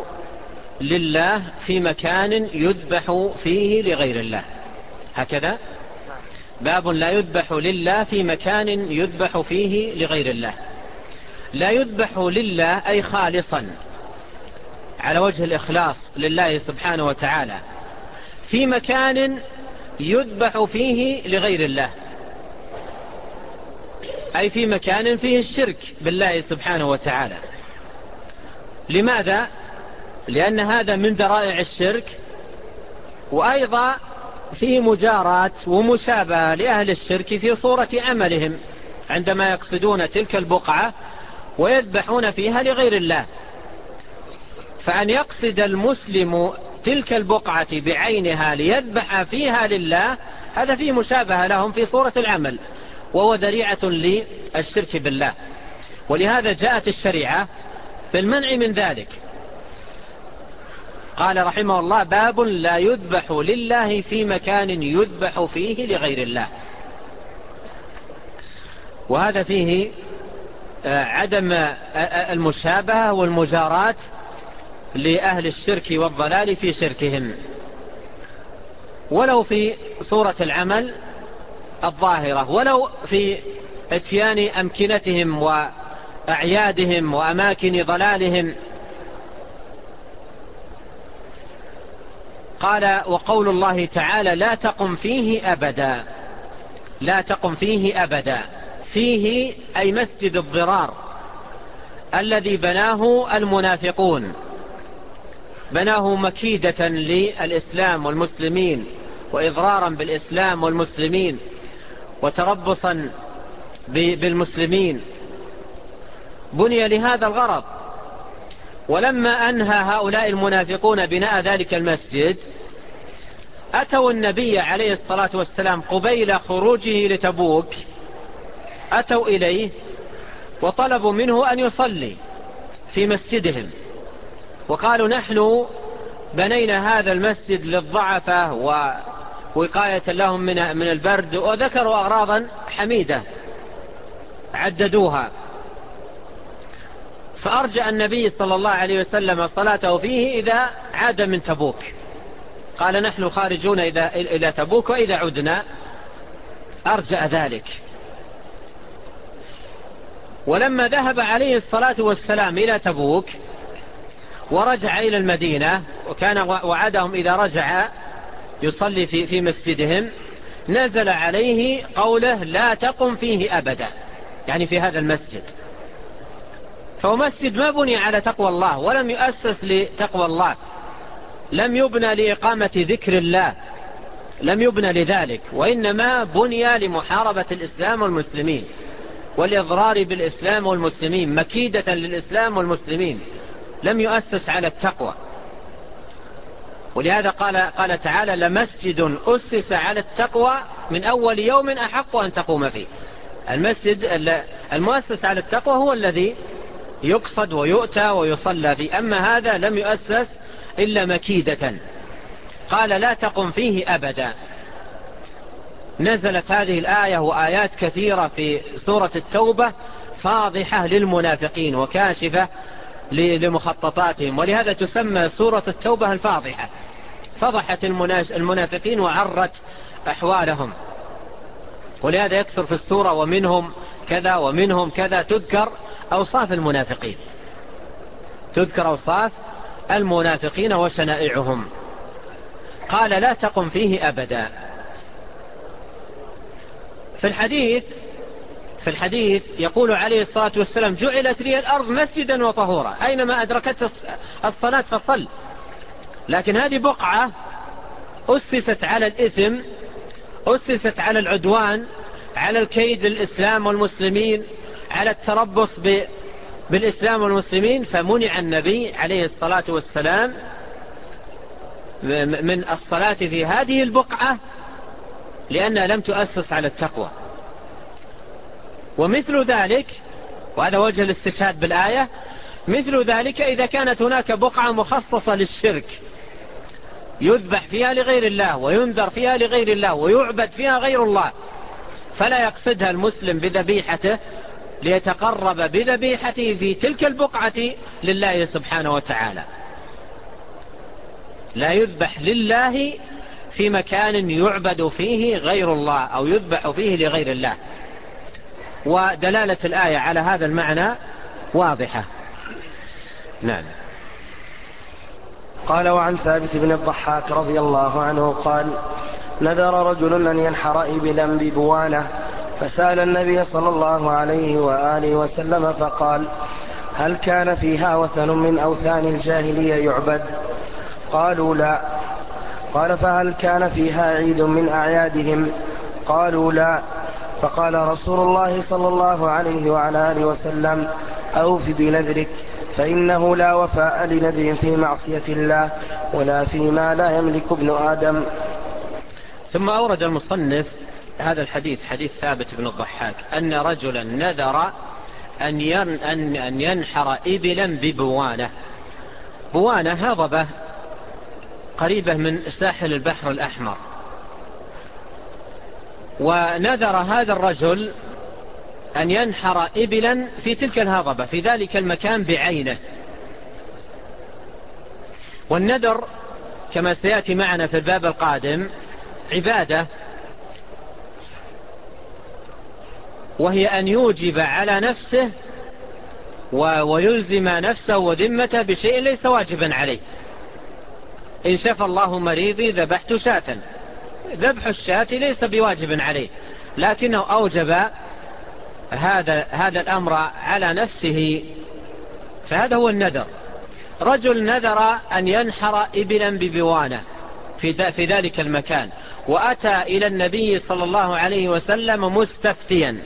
لله في مكان يذبح فيه لغير الله. هكذا باب لا يذبح لله في مكان يذبح فيه لغير الله. لا يذبح لله أي خالصا على وجه الإخلاص لله سبحانه وتعالى في مكان يذبح فيه لغير الله، أي في مكان فيه الشرك بالله سبحانه وتعالى. لماذا؟ لأن هذا من ذرائع الشرك، وأيضا فيه مجاراة ومشابهة لأهل الشرك في صورة عملهم عندما يقصدون تلك البقعة ويذبحون فيها لغير الله. فأن يقصد المسلم تلك البقعة بعينها ليذبح فيها لله، هذا فيه مشابهة لهم في صورة العمل، وهو ذريعة للشرك بالله. ولهذا جاءت الشريعة بالمنع من ذلك. قال رحمه الله: باب لا يذبح لله في مكان يذبح فيه لغير الله. وهذا فيه عدم المشابهة والمجاراة لأهل الشرك والضلال في شركهم، ولو في صورة العمل الظاهرة، ولو في اتيان أمكنتهم وأعيادهم وأماكن ضلالهم. قال: وقول الله تعالى: لا تقم فيه أبدا. لا تقم فيه أبدا، فيه أي مسجد الضرار الذي بناه المنافقون، بناه مكيدة للإسلام والمسلمين وإضرارا بالإسلام والمسلمين وتربصا بالمسلمين، بني لهذا الغرض. ولما أنهى هؤلاء المنافقون بناء ذلك المسجد، أتوا النبي عليه الصلاة والسلام قبيل خروجه لتبوك، أتوا إليه وطلبوا منه أن يصلي في مسجدهم، وقالوا: نحن بنينا هذا المسجد للضعفة ووقاية لهم من من البرد، وذكروا أغراضا حميدة عددوها. فأرجأ النبي صلى الله عليه وسلم صلاته فيه إذا عاد من تبوك. قال: نحن خارجون إلى تبوك، وإذا عدنا أرجأ ذلك. ولما ذهب عليه الصلاة والسلام إلى تبوك ورجع إلى المدينة، وكان وعدهم إذا رجع يصلي في في مسجدهم، نزل عليه قوله: لا تقم فيه أبدا، يعني في هذا المسجد. فهو مسجد ما بني على تقوى الله، ولم يؤسس لتقوى الله، لم يبنى لإقامة ذكر الله، لم يبنى لذلك، وإنما بني لمحاربة الإسلام والمسلمين والإضرار بالإسلام والمسلمين، مكيدة للإسلام والمسلمين، لم يؤسس على التقوى. ولهذا قال, قال تعالى: لمسجد أسس على التقوى من أول يوم أحق أن تقوم فيه. المسجد المؤسس على التقوى هو الذي يقصد ويؤتى ويصلى فيه، أما هذا لم يؤسس إلا مكيدة. قال: لا تقم فيه أبدا. نزلت هذه الآية وآيات كثيرة في سورة التوبة فاضحة للمنافقين وكاشفة لمخططاتهم، ولهذا تسمى سورة التوبة الفاضحة. فضحت المنافقين وعرت أحوالهم، ولهذا يكثر في السورة ومنهم كذا ومنهم كذا، تذكر أوصاف المنافقين، تذكر أوصاف المنافقين وشنائعهم. قال: لا تقم فيه أبدا. في الحديث في الحديث يقول عليه الصلاة والسلام: جعلت لي الأرض مسجدا وطهورا، أينما أدركت الصلاة فصل. لكن هذه بقعة أسست على الإثم، أسست على العدوان، على الكيد للإسلام والمسلمين، على التربص بالإسلام والمسلمين، فمنع النبي عليه الصلاة والسلام من الصلاة في هذه البقعة لأنها لم تؤسس على التقوى. ومثل ذلك، وهذا وجه الاستشهاد بالآية، مثل ذلك إذا كانت هناك بقعة مخصصة للشرك يذبح فيها لغير الله وينذر فيها لغير الله ويعبد فيها غير الله، فلا يقصدها المسلم بذبيحته ليتقرب بذبيحته في تلك البقعة لله سبحانه وتعالى. لا يذبح لله في مكان يعبد فيه غير الله أو يذبح فيه لغير الله. ودلالة الآية على هذا المعنى واضحة. نعم. قال: وعن ثابت بن الضحاك رضي الله عنه قال: نذر رجل أن ينحر إبلا ببوانة، فسأل النبي صلى الله عليه وآله وسلم فقال: هل كان فيها وثن من أوثان الجاهلية يعبد؟ قالوا: لا. قال: فهل كان فيها عيد من أعيادهم؟ قالوا: لا. فقال رسول الله صلى الله عليه وعلى آله وسلم: أوف بنذرك، فإنه لا وفاء لنذر في معصية الله ولا فيما لا يملك ابن آدم. ثم أورد المصنف هذا الحديث، حديث ثابت بن الضحاك، أن رجلا نذر أن ينحر إبلا ببوانة. بوانة هضبة قريبة من ساحل البحر الأحمر، ونذر هذا الرجل أن ينحر إبلا في تلك الهضبة في ذلك المكان بعينه. والنذر كما سيأتي معنا في الباب القادم عبادة، وهي أن يوجب على نفسه ويلزم نفسه وذمته بشيء ليس واجبا عليه. إن شفى الله مريضي ذبحت شاة، ذبح الشاة ليس بواجب عليه، لكنه أوجب هذا هذا الأمر على نفسه، فهذا هو النذر. رجل نذر أن ينحر إبلا ببوانة في ذلك المكان، وأتى إلى النبي صلى الله عليه وسلم مستفتيا،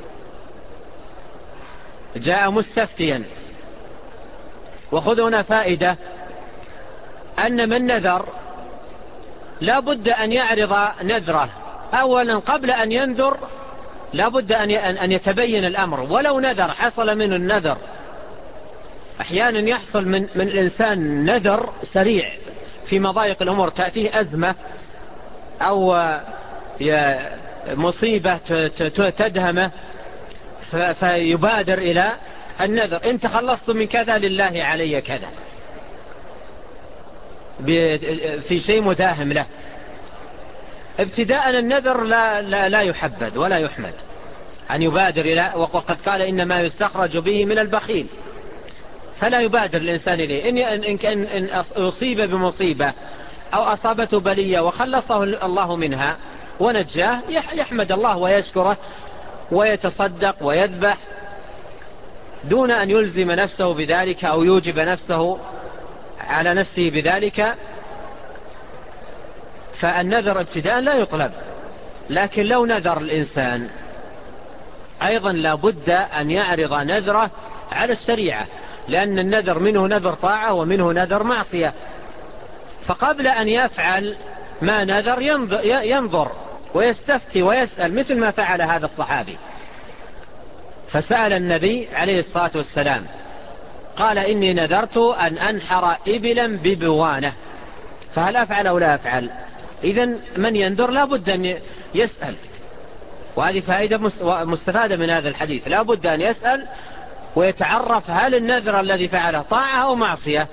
جاء مستفتيا. وخذ هنا فائدة، أن من نذر لا بد أن يعرض نذره أولا قبل أن ينذر، لا بد أن يتبين الأمر. ولو نذر حصل منه النذر، أحيانا يحصل من, من الإنسان نذر سريع في مضايق الأمور، تأتيه أزمة أو مصيبة تدهمه فيبادر إلى النذر: إن تخلصت من كذا لله علي كذا، في شيء مداهم له. ابتداء النذر لا, لا, لا يحبذ ولا يحمد أن يبادر إلى، وقد قال إنما يستخرج به من البخيل، فلا يبادر الإنسان إليه. إن, إن, إن, إن أصيب بمصيبة أو أصابته بلية وخلصه الله منها ونجاه يحمد الله ويشكره ويتصدق ويذبح دون أن يلزم نفسه بذلك أو يوجب نفسه على نفسه بذلك. فالنذر ابتداء لا يطلب، لكن لو نذر الإنسان أيضا لا بد أن يعرض نذره على الشريعة، لأن النذر منه نذر طاعة ومنه نذر معصية. فقبل أن يفعل ما نذر ينظر ويستفتي ويسأل، مثل ما فعل هذا الصحابي، فسأل النبي عليه الصلاة والسلام قال: إني نذرت أن أنحر إبلا ببوانة، فهل أفعل أو لا أفعل؟ إذن من ينذر لا بد أن يسأل، وهذه فائدة مستفادة من هذا الحديث. لا بد أن يسأل ويتعرف هل النذر الذي فعله طاعة أو معصية.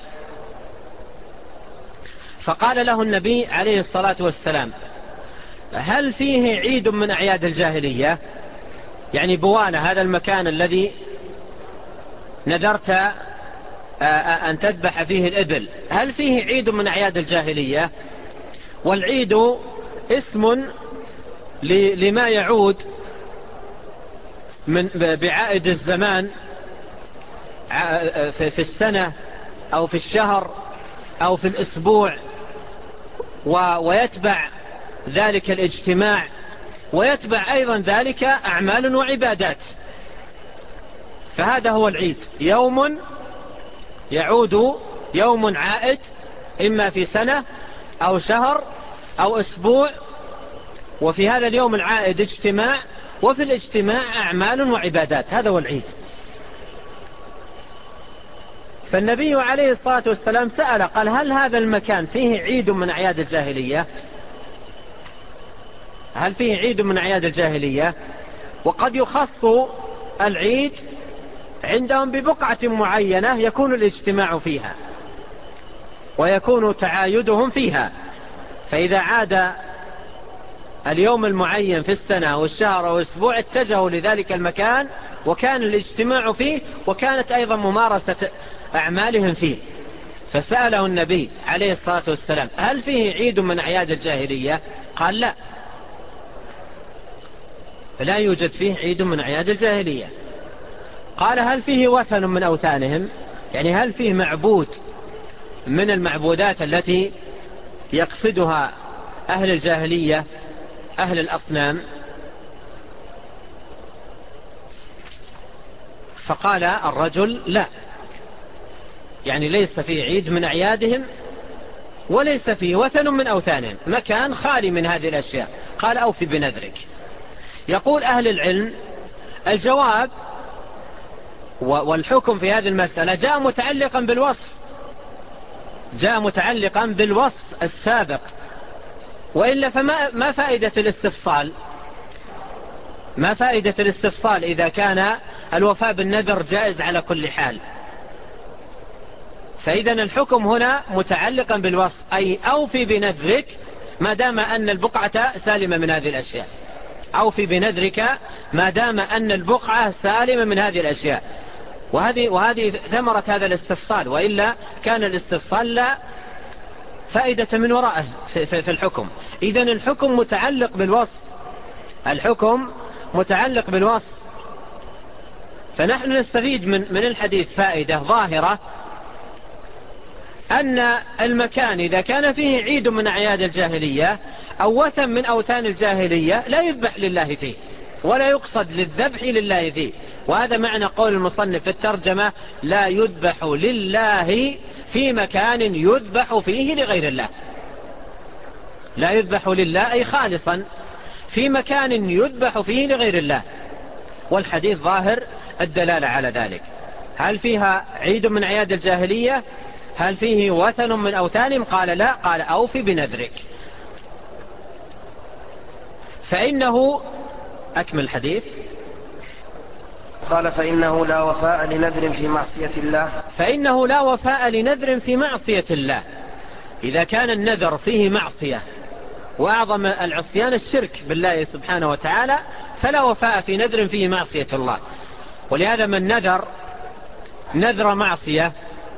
فقال له النبي عليه الصلاة والسلام: هل فيه عيد من أعياد الجاهلية؟ يعني بوانة هذا المكان الذي نذرت أن تذبح فيه الإبل، هل فيه عيد من أعياد الجاهلية؟ والعيد اسم لما يعود من بعائد الزمان في السنة أو في الشهر أو في الأسبوع، ويتبع ذلك الاجتماع، ويتبع أيضا ذلك أعمال وعبادات. فهذا هو العيد، يوم يعود، يوم عائد، إما في سنة أو شهر أو أسبوع، وفي هذا اليوم العائد اجتماع، وفي الاجتماع أعمال وعبادات. هذا هو العيد. فالنبي عليه الصلاة والسلام سأل قال: هل هذا المكان فيه عيد من أعياد الجاهلية؟ هل فيه عيد من أعياد الجاهلية؟ وقد يخص العيد عندهم ببقعة معينة يكون الاجتماع فيها ويكون تعايدهم فيها، فإذا عاد اليوم المعين في السنة أو الشهر أو الأسبوع اتجهوا لذلك المكان وكان الاجتماع فيه وكانت أيضا ممارسة أعمالهم فيه. فسأله النبي عليه الصلاة والسلام هل فيه عيد من أعياد الجاهلية؟ قال لا، لا يوجد فيه عيد من أعياد الجاهلية. قال هل فيه وثن من أوثانهم؟ يعني هل فيه معبود من المعبودات التي يقصدها أهل الجاهلية أهل الأصنام؟ فقال الرجل لا، يعني ليس فيه عيد من أعيادهم وليس فيه وثن من أوثانهم، مكان خالي من هذه الأشياء. قال أوفي بنذرك. يقول أهل العلم الجواب والحكم في هذه المسألة جاء متعلقا بالوصف، جاء متعلقا بالوصف السابق، وإلا فما ما فائدة الاستفصال؟ ما فائدة الاستفصال إذا كان الوفاء بالنذر جائز على كل حال؟ فإذا الحكم هنا متعلقا بالوصف، أي أوفي بنذرك ما دام أن البقعة سالمة من هذه الأشياء، أوفي بنذرك ما دام أن البقعة سالمة من هذه الأشياء. وهذه, وهذه ثمرة هذا الاستفصال، وإلا كان الاستفصال لا فائدة من وراءه في, في, في الحكم. إذن الحكم متعلق بالوصف، الحكم متعلق بالوصف. فنحن نستفيد من, من الحديث فائدة ظاهرة، أن المكان إذا كان فيه عيد من أعياد الجاهلية أو وثن من أوثان الجاهلية لا يذبح لله فيه ولا يقصد للذبح لله فيه. وهذا معنى قول المصنف في الترجمة لا يذبح لله في مكان يذبح فيه لغير الله. لا يذبح لله أي خالصا في مكان يذبح فيه لغير الله. والحديث ظاهر الدلالة على ذلك. هل فيها عيد من أعياد الجاهلية؟ هل فيه وثن من أوثانهم؟ قال لا. قال أوفي بنذرك. فإنه أكمل الحديث. قال فإنه لا وفاء لنذر في معصية الله. فإنه لا وفاء لنذر في معصية الله. إذا كان النذر فيه معصية، وأعظم العصيان الشرك بالله سبحانه وتعالى، فلا وفاء في نذر فيه معصية الله. ولهذا من نذر نذر معصية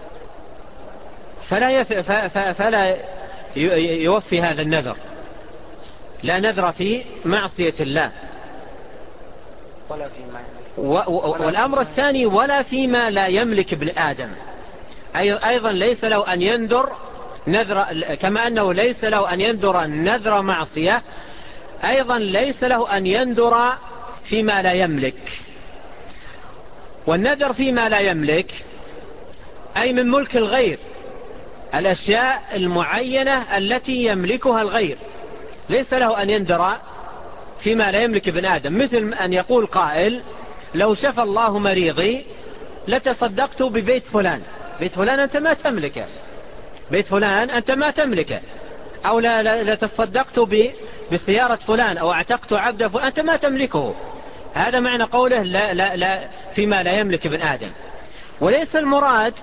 فلا, يف... فلا يوفي هذا النذر. لا نذر في معصية الله. ولا في ما و... والأمر الثاني ولا فيما لا يملك ابن آدم. أيضا ليس له أن ينذر نذر، كما أنه ليس له أن ينذر نذر معصية، أيضا ليس له أن ينذر فيما لا يملك. والنذر فيما لا يملك أي من ملك الغير، الأشياء المعينة التي يملكها الغير ليس له أن ينذر فيما لا يملك ابن آدم. مثل أن يقول قائل لو شفى الله مريضي لتصدقت ببيت فلان. بيت فلان أنت ما تملكه، بيت فلان أنت ما تملكه. أو لا لتصدقت بسيارة فلان أو اعتقت عبد فلان أنت ما تملكه. هذا معنى قوله لا, لا, لا فيما لا يملك ابن آدم. وليس المراد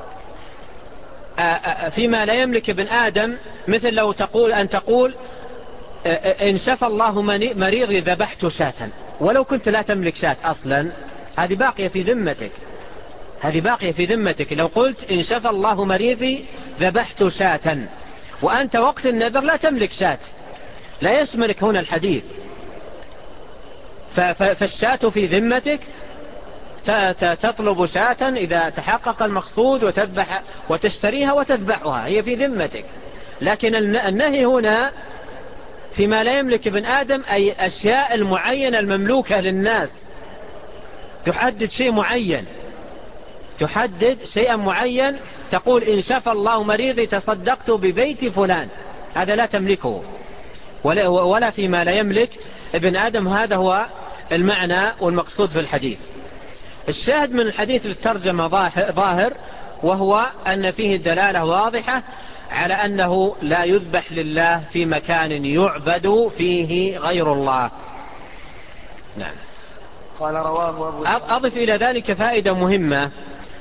فيما لا يملك ابن آدم مثل لو تقول أن تقول إن شفى الله مريضي ذبحت شاة، ولو كنت لا تملك شاة أصلا هذه باقية في ذمتك، هذه باقية في ذمتك. لو قلت إن شفى الله مريضي ذبحت شاة وأنت وقت النذر لا تملك شاة، لا يشملك هنا الحديث. فالشاة في ذمتك، تطلب شاة إذا تحقق المقصود وتذبح وتشتريها وتذبحها، هي في ذمتك. لكن النهي هنا فيما لا يملك ابن آدم أي أشياء المعينة المملوكة للناس. تحدد شيء معين، تحدد شيئا معين، تقول إن شفى الله مريضي تصدقت ببيت فلان، هذا لا تملكه. ولا فيما لا يملك ابن آدم. هذا هو المعنى والمقصود في الحديث. الشاهد من الحديث للترجمة ظاهر، وهو أن فيه الدلالة واضحة على أنه لا يذبح لله في مكان يعبد فيه غير الله. نعم. قال رواه أبو أضف إلى ذلك فائدة مهمة،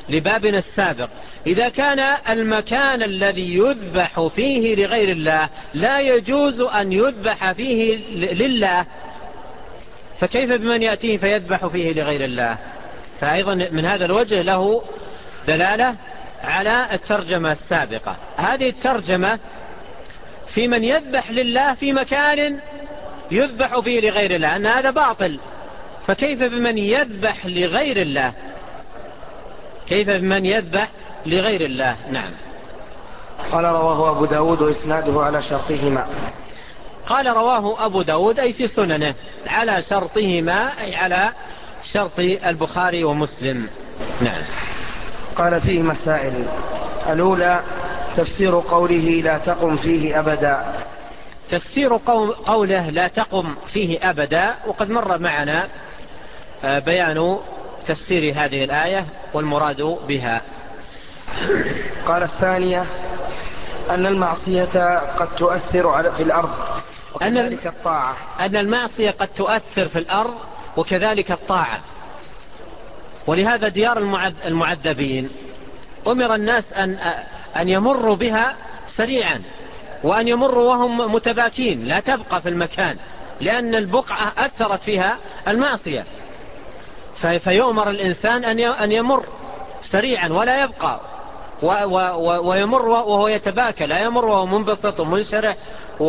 لبابنا السابق، إذا كان المكان الذي يذبح فيه لغير الله لا يجوز أن يذبح فيه لله، فكيف بمن يأتيه فيذبح فيه لغير الله؟ فأيضا من هذا الوجه له دلالة على الترجمة السابقة. هذه الترجمة في من يذبح لله في مكان يذبح فيه لغير الله، أن هذا باطل، فكيف بمن يذبح لغير الله؟ كيف بمن يذبح لغير الله؟ نعم. قال رواه أبو داود وإسناده على شرطهما. قال رواه أبو داود أي في سننه على شرطهما، أي على شرط البخاري ومسلم. نعم. قال فيه مسائل. الأولى تفسير قوله لا تقم فيه أبدا. تفسير قوله لا تقم فيه أبدا، وقد مر معنا بيان تفسير هذه الآية والمراد بها. قال الثانية أن المعصية قد تؤثر في الأرض وكذلك الطاعة. أن المعصية قد تؤثر في الأرض وكذلك الطاعة، ولهذا ديار المعذبين أمر الناس أن أن يمروا بها سريعا، وأن يمروا وهم متباكين، لا تبقى في المكان، لأن البقعة أثرت فيها المعصية، فيؤمر الإنسان أن يمر سريعا ولا يبقى، ويمر وهو يتباكى، لا يمر وهو منبسط ومنشرح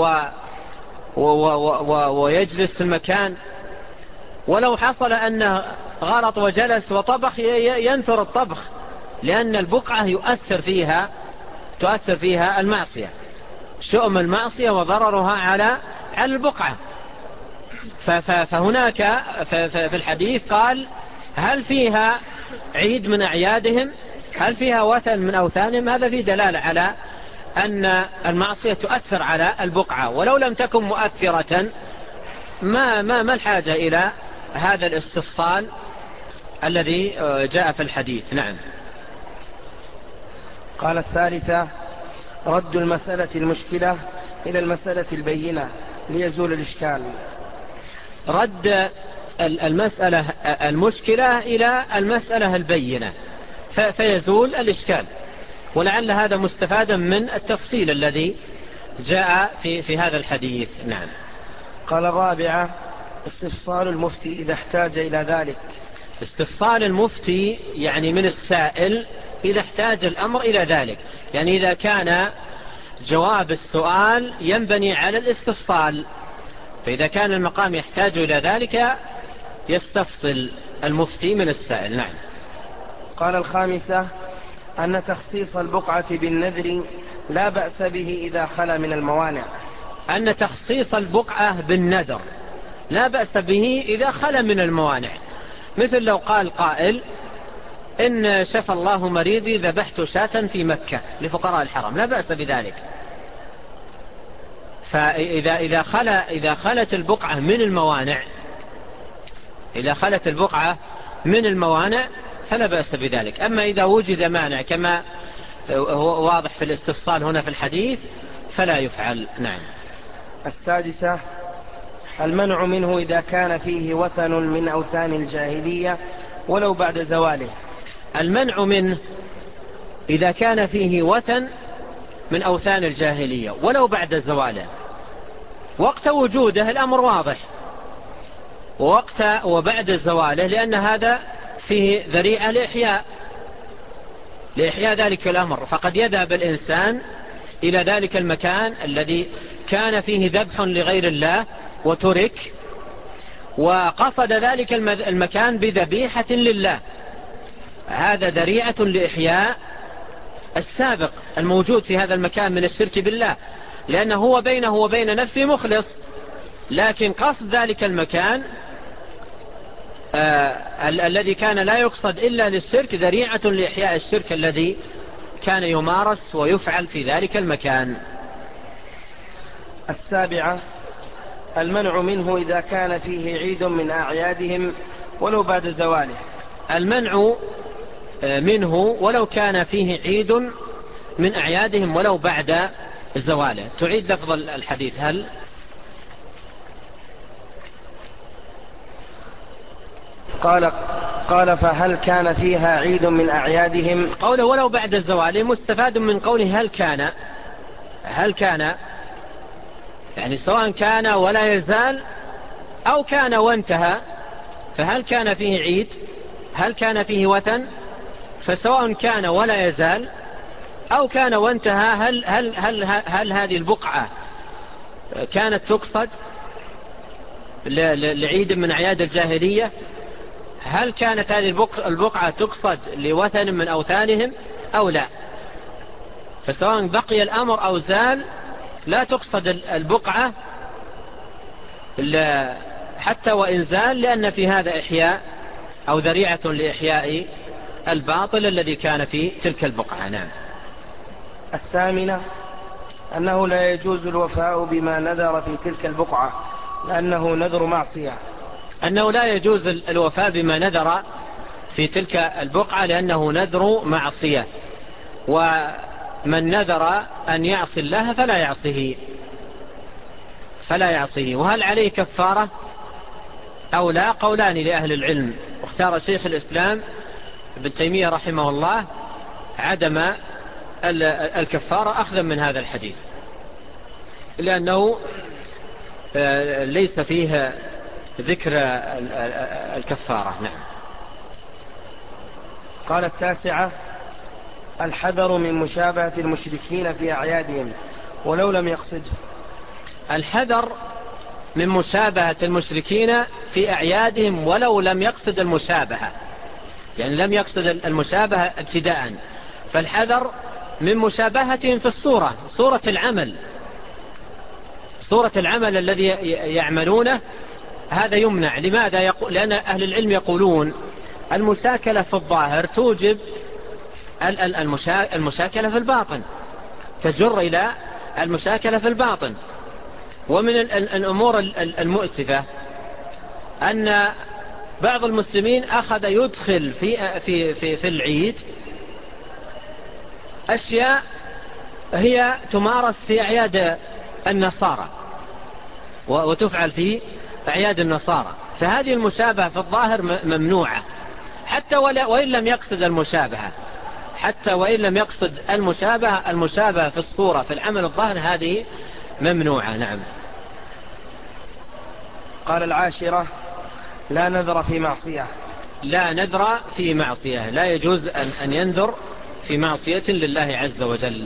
ويجلس في المكان. ولو حصل أنه غلط وجلس وطبخ ينثر الطبخ، لأن البقعة يؤثر فيها تؤثر فيها المعصية، شؤم المعصية وضررها على على البقعة. فهناك في الحديث قال هل فيها عيد من أعيادهم، هل فيها وثن من أوثانهم؟ هذا فيه دلالة على أن المعصية تؤثر على البقعة، ولو لم تكن مؤثرة ما ما ما الحاجة إلى هذا الاستفصال الذي جاء في الحديث. نعم. قال الثالثة رد المسألة المشكلة إلى المسألة البينة ليزول الإشكال. رد المسألة المشكلة إلى المسألة البينة فيزول الإشكال، ولعل هذا مستفادا من التفصيل الذي جاء في في هذا الحديث. نعم. قال الرابعة استفصال المفتي إذا احتاج إلى ذلك. استفصال المفتي يعني من السائل إذا احتاج الأمر إلى ذلك، يعني إذا كان جواب السؤال ينبني على الاستفصال، فإذا كان المقام يحتاج إلى ذلك يستفصل المفتي من السائل. نعم. قال الخامسة أن تخصيص البقعة بالنذر لا بأس به إذا خلا من الموانع. أن تخصيص البقعة بالنذر لا بأس به إذا خلا من الموانع، مثل لو قال قائل إن شفى الله مريضي ذبحت شاة في مكة لفقراء الحرم، لا بأس بذلك. فإذا إذا خلا إذا خلت البقعة من الموانع إذا خلت البقعة من الموانع فلا بأس بذلك. أما إذا وجد مانع كما هو واضح في الاستفصال هنا في الحديث فلا يفعل. نعم. السادسة المنع منه إذا كان فيه وثن من أوثان الجاهلية ولو بعد زواله. المنع منه إذا كان فيه وثن من أوثان الجاهلية ولو بعد زواله. وقت وجوده الأمر واضح، ووقت وبعد زواله لأن هذا فيه ذريعة لإحياء لإحياء ذلك الأمر، فقد يذهب الإنسان إلى ذلك المكان الذي كان فيه ذبح لغير الله وترك، وقصد ذلك المكان بذبيحة لله، هذا ذريعة لإحياء السابق الموجود في هذا المكان من الشرك بالله، لأنه هو بينه وبين نفسه مخلص، لكن قصد ذلك المكان آه ال- الذي كان لا يقصد إلا للشرك ذريعة لإحياء الشرك الذي كان يمارس ويفعل في ذلك المكان. السابعة المنع منه إذا كان فيه عيد من أعيادهم ولو بعد زواله. المنع منه ولو كان فيه عيد من أعيادهم ولو بعد زواله. تعيد لفظ الحديث. هل قال قال فهل كان فيها عيد من أعيادهم؟ قوله ولو بعد الزوال مستفاد من قوله هل كان، هل كان يعني سواء كان ولا يزال أو كان وانتهى، فهل كان فيه عيد، هل كان فيه وثن، فسواء كان ولا يزال أو كان وانتهى، هل, هل, هل, هل, هل هذه البقعة كانت تقصد لعيد من أعياد الجاهلية؟ هل كانت هذه البقعة تقصد لوثن من أوثانهم أو لا؟ فسواء بقي الأمر أو زال لا تقصد البقعة حتى وإن زال، لأن في هذا إحياء أو ذريعة لإحياء الباطل الذي كان في تلك البقعة. نعم. الثامنة أنه لا يجوز الوفاء بما نذر في تلك البقعة لأنه نذر معصية. أنه لا يجوز الوفاء بما نذر في تلك البقعة لأنه نذر معصية، ومن نذر أن يعصي الله فلا يعصيه فلا يعصيه. وهل عليه كفارة أو لا؟ قولان لأهل العلم، واختار شيخ الإسلام ابن تيمية رحمه الله عدم الكفارة أخذا من هذا الحديث، لأنه ليس فيه ذكر الكفارة. نعم. قال التاسعة الحذر من مشابهة المشركين في أعيادهم ولو لم يقصده. الحذر من مشابهة المشركين في أعيادهم ولو لم يقصد المشابهة، يعني لم يقصد المشابهة ابتداء، فالحذر من مشابهتهم في الصورة، صورة العمل، صورة العمل الذي يعملونه، هذا يمنع. لماذا؟ يقول لأن أهل العلم يقولون المشاكلة في الظاهر توجب المشاكلة في الباطن، تجر إلى المشاكلة في الباطن. ومن الأمور المؤسفة أن بعض المسلمين أخذ يدخل في, في, في, في العيد أشياء هي تمارس في أعياد النصارى وتفعل في أعياد النصارى، فهذه المشابهة في الظاهر ممنوعة حتى وإن لم يقصد المشابهة، حتى وإن لم يقصد المشابهة، المشابهة في الصورة في العمل الظاهر هذه ممنوعة. نعم. قال العاشرة لا نذر في معصية. لا نذر في معصية، لا يجوز أن, أن ينذر في معصية لله عز وجل.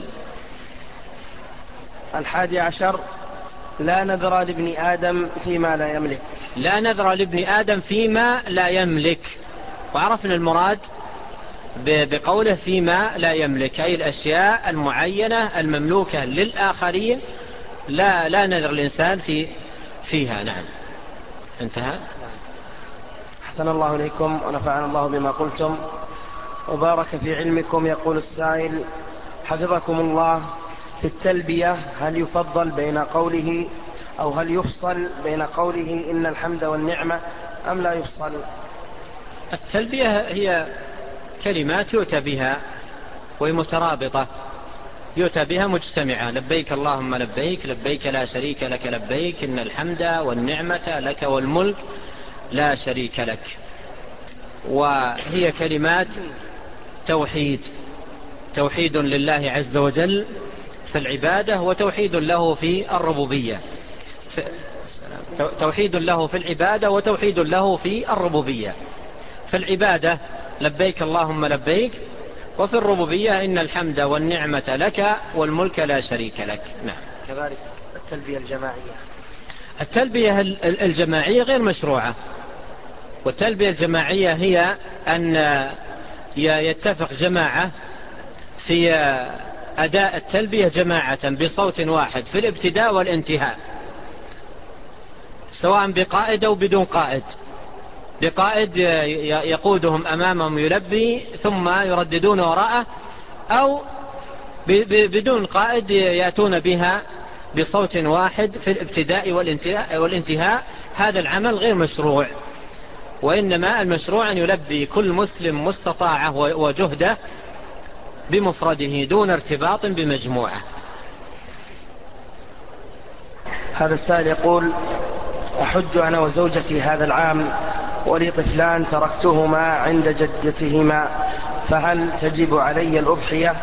الحادي عشر لا نذر لابن آدم فيما لا يملك. لا نذر لابن آدم فيما لا يملك، وعرفنا المراد بقوله فيما لا يملك، أي الأشياء المعينة المملوكة للآخرين لا لا نذر الإنسان في فيها. نعم. انتهى. أحسن الله إليكم ونفعنا الله بما قلتم وبارك في علمكم. يقول السائل حفظكم الله، في التلبية هل يفضل بين قوله أو هل يفصل بين قوله إن الحمد والنعمة أم لا يفصل؟ التلبية هي كلمات يؤتى بها وهي مترابطة، يؤتى بها مجتمعة، لبيك اللهم لبيك، لبيك لا شريك لك لبيك، إن الحمد والنعمة لك والملك لا شريك لك. وهي كلمات توحيد، توحيد لله عز وجل في العبادة وتوحيد له في الربوبية، توحيد له في العبادة وتوحيد له في الربوبية. في العبادة لبيك اللهم لبيك، وفي الربوبية إن الحمد والنعمة لك والملك لا شريك لك. نعم. كذلك التلبية الجماعية، التلبية الجماعية غير مشروعة، والتلبية الجماعية هي أن يتفق جماعة في أداء التلبية جماعة بصوت واحد في الابتداء والانتهاء، سواء بقائد أو بدون قائد، بقائد يقودهم أمامهم يلبي ثم يرددون وراءه، أو بدون قائد يأتون بها بصوت واحد في الابتداء والانتهاء. هذا العمل غير مشروع، وإنما المشروع أن يلبي كل مسلم مستطاعه وجهده بمفرده دون ارتباط بمجموعة. هذا السائل يقول أحج أنا وزوجتي هذا العام ولي طفلان تركتهما عند جدتهما، فهل تجب علي الأضحية؟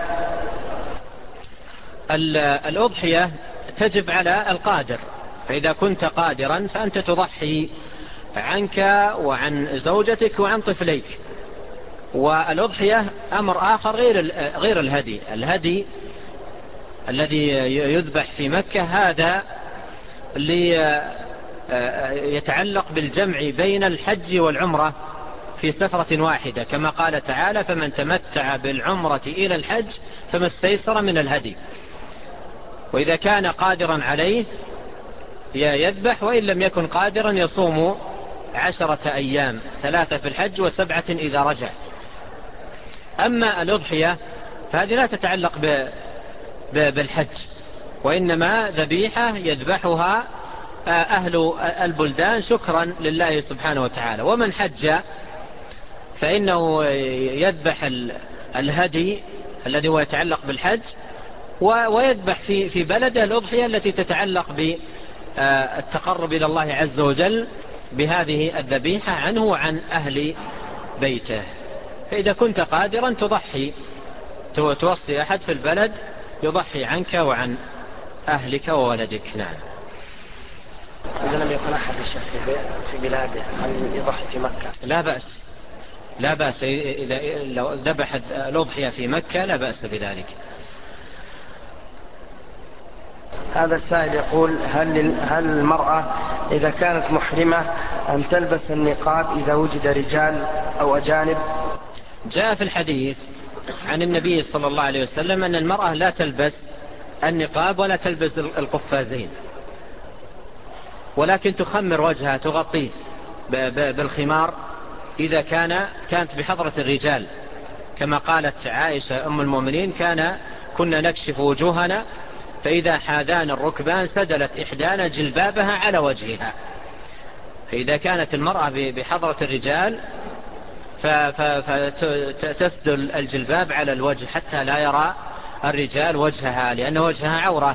الأضحية تجب على القادر، فإذا كنت قادرا فأنت تضحي عنك وعن زوجتك وعن طفليك. والأضحية أمر آخر غير غير الهدي. الهدي الذي يذبح في مكة هذا اللي يتعلق بالجمع بين الحج والعمرة في سفرة واحدة، كما قال تعالى: فمن تمتع بالعمرة إلى الحج فما استيسر من الهدي. وإذا كان قادرا عليه يذبح، وإن لم يكن قادرا يصوم عشرة أيام، ثلاثة في الحج وسبعة إذا رجع. أما الأضحية فهذه لا تتعلق بالحج، وإنما ذبيحة يذبحها أهل البلدان شكرا لله سبحانه وتعالى. ومن حج فإنه يذبح الهدي الذي هو يتعلق بالحج، ويذبح في في بلده الأضحية التي تتعلق بالتقرب إلى الله عز وجل بهذه الذبيحة عنه وعن أهل بيته. فإذا كنت قادرا تضحي، توصي أحد في البلد يضحي عنك وعن أهلك وولدك. نعم. إذا لم يكن أحد الشيخ في بلاده هل يضحي في مكة؟ لا بأس، لا بأس. لو ذبحت الأضحية في مكة لا بأس بذلك. هذا السائل يقول: هل هل المرأة إذا كانت محرمة أن تلبس النقاب إذا وجد رجال أو أجانب؟ جاء في الحديث عن النبي صلى الله عليه وسلم أن المرأة لا تلبس النقاب ولا تلبس القفازين، ولكن تخمر وجهها، تغطيه بالخمار إذا كان كانت بحضرة الرجال، كما قالت عائشة أم المؤمنين: كان كنا نكشف وجوهنا فإذا حاذان الركبان سدلت إحدانا جلبابها على وجهها. فإذا كانت المرأة بحضرة الرجال فتسدل الجلباب على الوجه حتى لا يرى الرجال وجهها، لأن وجهها عورة.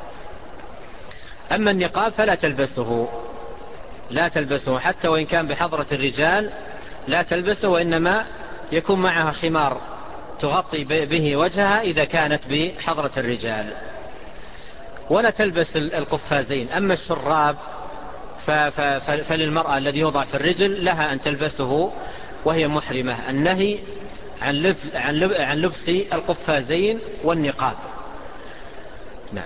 أما النقاب فلا تلبسه، لا تلبسه حتى وإن كان بحضرة الرجال، لا تلبسه، وإنما يكون معها خمار تغطي به وجهها إذا كانت بحضرة الرجال، ولا تلبس القفازين. أما الشراب فللمرأة الذي يوضع في الرجل لها أن تلبسه وهي محرمة. النهي عن لبس القفازين والنقاب. نعم.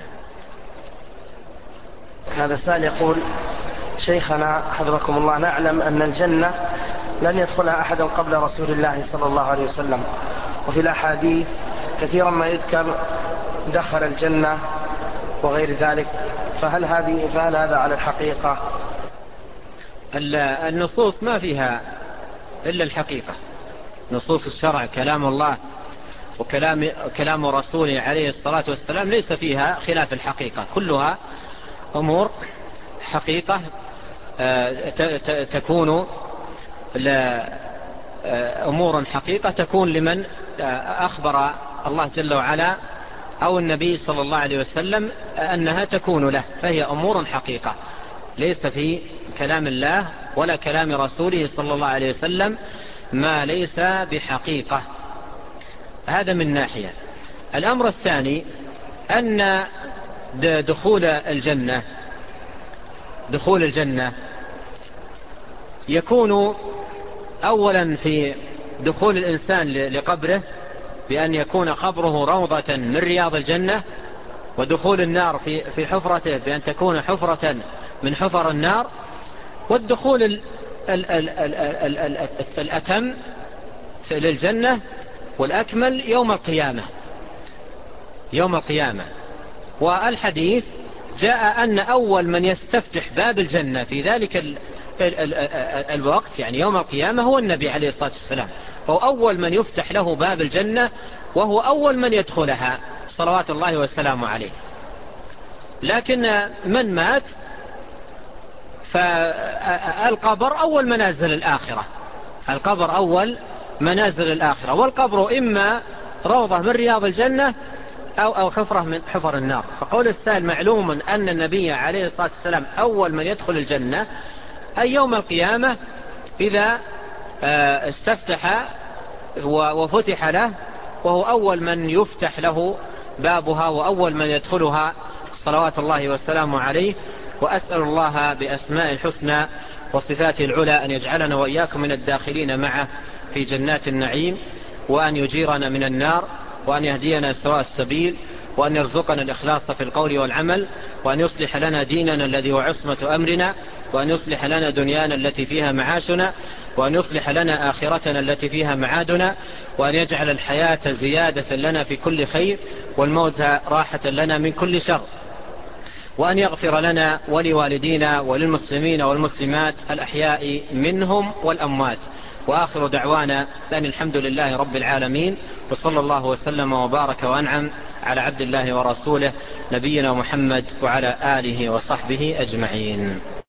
هذا السائل يقول: شيخنا حفظكم الله، نعلم أن الجنة لن يدخلها أحد قبل رسول الله صلى الله عليه وسلم، وفي الأحاديث كثيرا ما يذكر دخل الجنة وغير ذلك، فهل هذه فهل هذا على الحقيقة؟ النصوص ما فيها إلا الحقيقة. نصوص الشرع كلام الله وكلام كلام رسوله عليه الصلاة والسلام ليس فيها خلاف الحقيقة، كلها أمور حقيقة تكون أمور حقيقة تكون لمن أخبر الله جل وعلا أو النبي صلى الله عليه وسلم أنها تكون له، فهي أمور حقيقة، ليس في كلام الله ولا كلام رسوله صلى الله عليه وسلم ما ليس بحقيقة. هذا من ناحية. الأمر الثاني أن دخول الجنة دخول الجنة يكون أولا في دخول الإنسان لقبره بأن يكون قبره روضة من رياض الجنة، ودخول النار في في حفرته بأن تكون حفرة من حفر النار، والدخول ال ال ال ال ال ال الأتم للجنة والأكمل يوم القيامة يوم القيامة. والحديث جاء أن أول من يستفتح باب الجنة في ذلك ال ال ال الوقت، يعني يوم القيامة، هو النبي عليه الصلاة والسلام، هو أول من يفتح له باب الجنة، وهو أول من يدخلها صلوات الله والسلام عليه. لكن من مات فالقبر أول منازل الآخرة القبر أول منازل الآخرة والقبر إما روضة من رياض الجنة أو أو حفرة من حفر النار. فقول السائل: معلوم أن النبي عليه الصلاة والسلام أول من يدخل الجنة أي يوم القيامة، إذا استفتح وفتح له وهو أول من يفتح له بابها وأول من يدخلها صلوات الله والسلام عليه. وأسأل الله بأسماء الحسنى وصفاته العلى أن يجعلنا وإياكم من الداخلين معه في جنات النعيم، وأن يجيرنا من النار، وأن يهدينا سواء السبيل، وأن يرزقنا الإخلاص في القول والعمل، وأن يصلح لنا ديننا الذي هو عصمة أمرنا، وأن يصلح لنا دنيانا التي فيها معاشنا، وأن يصلح لنا آخرتنا التي فيها معادنا، وأن يجعل الحياة زيادة لنا في كل خير والموت راحة لنا من كل شر، وأن يغفر لنا ولوالدينا وللمسلمين والمسلمات الأحياء منهم والأموات. وآخر دعوانا أن الحمد لله رب العالمين، وصلى الله وسلم وبارك وأنعم على عبد الله ورسوله نبينا محمد وعلى آله وصحبه أجمعين.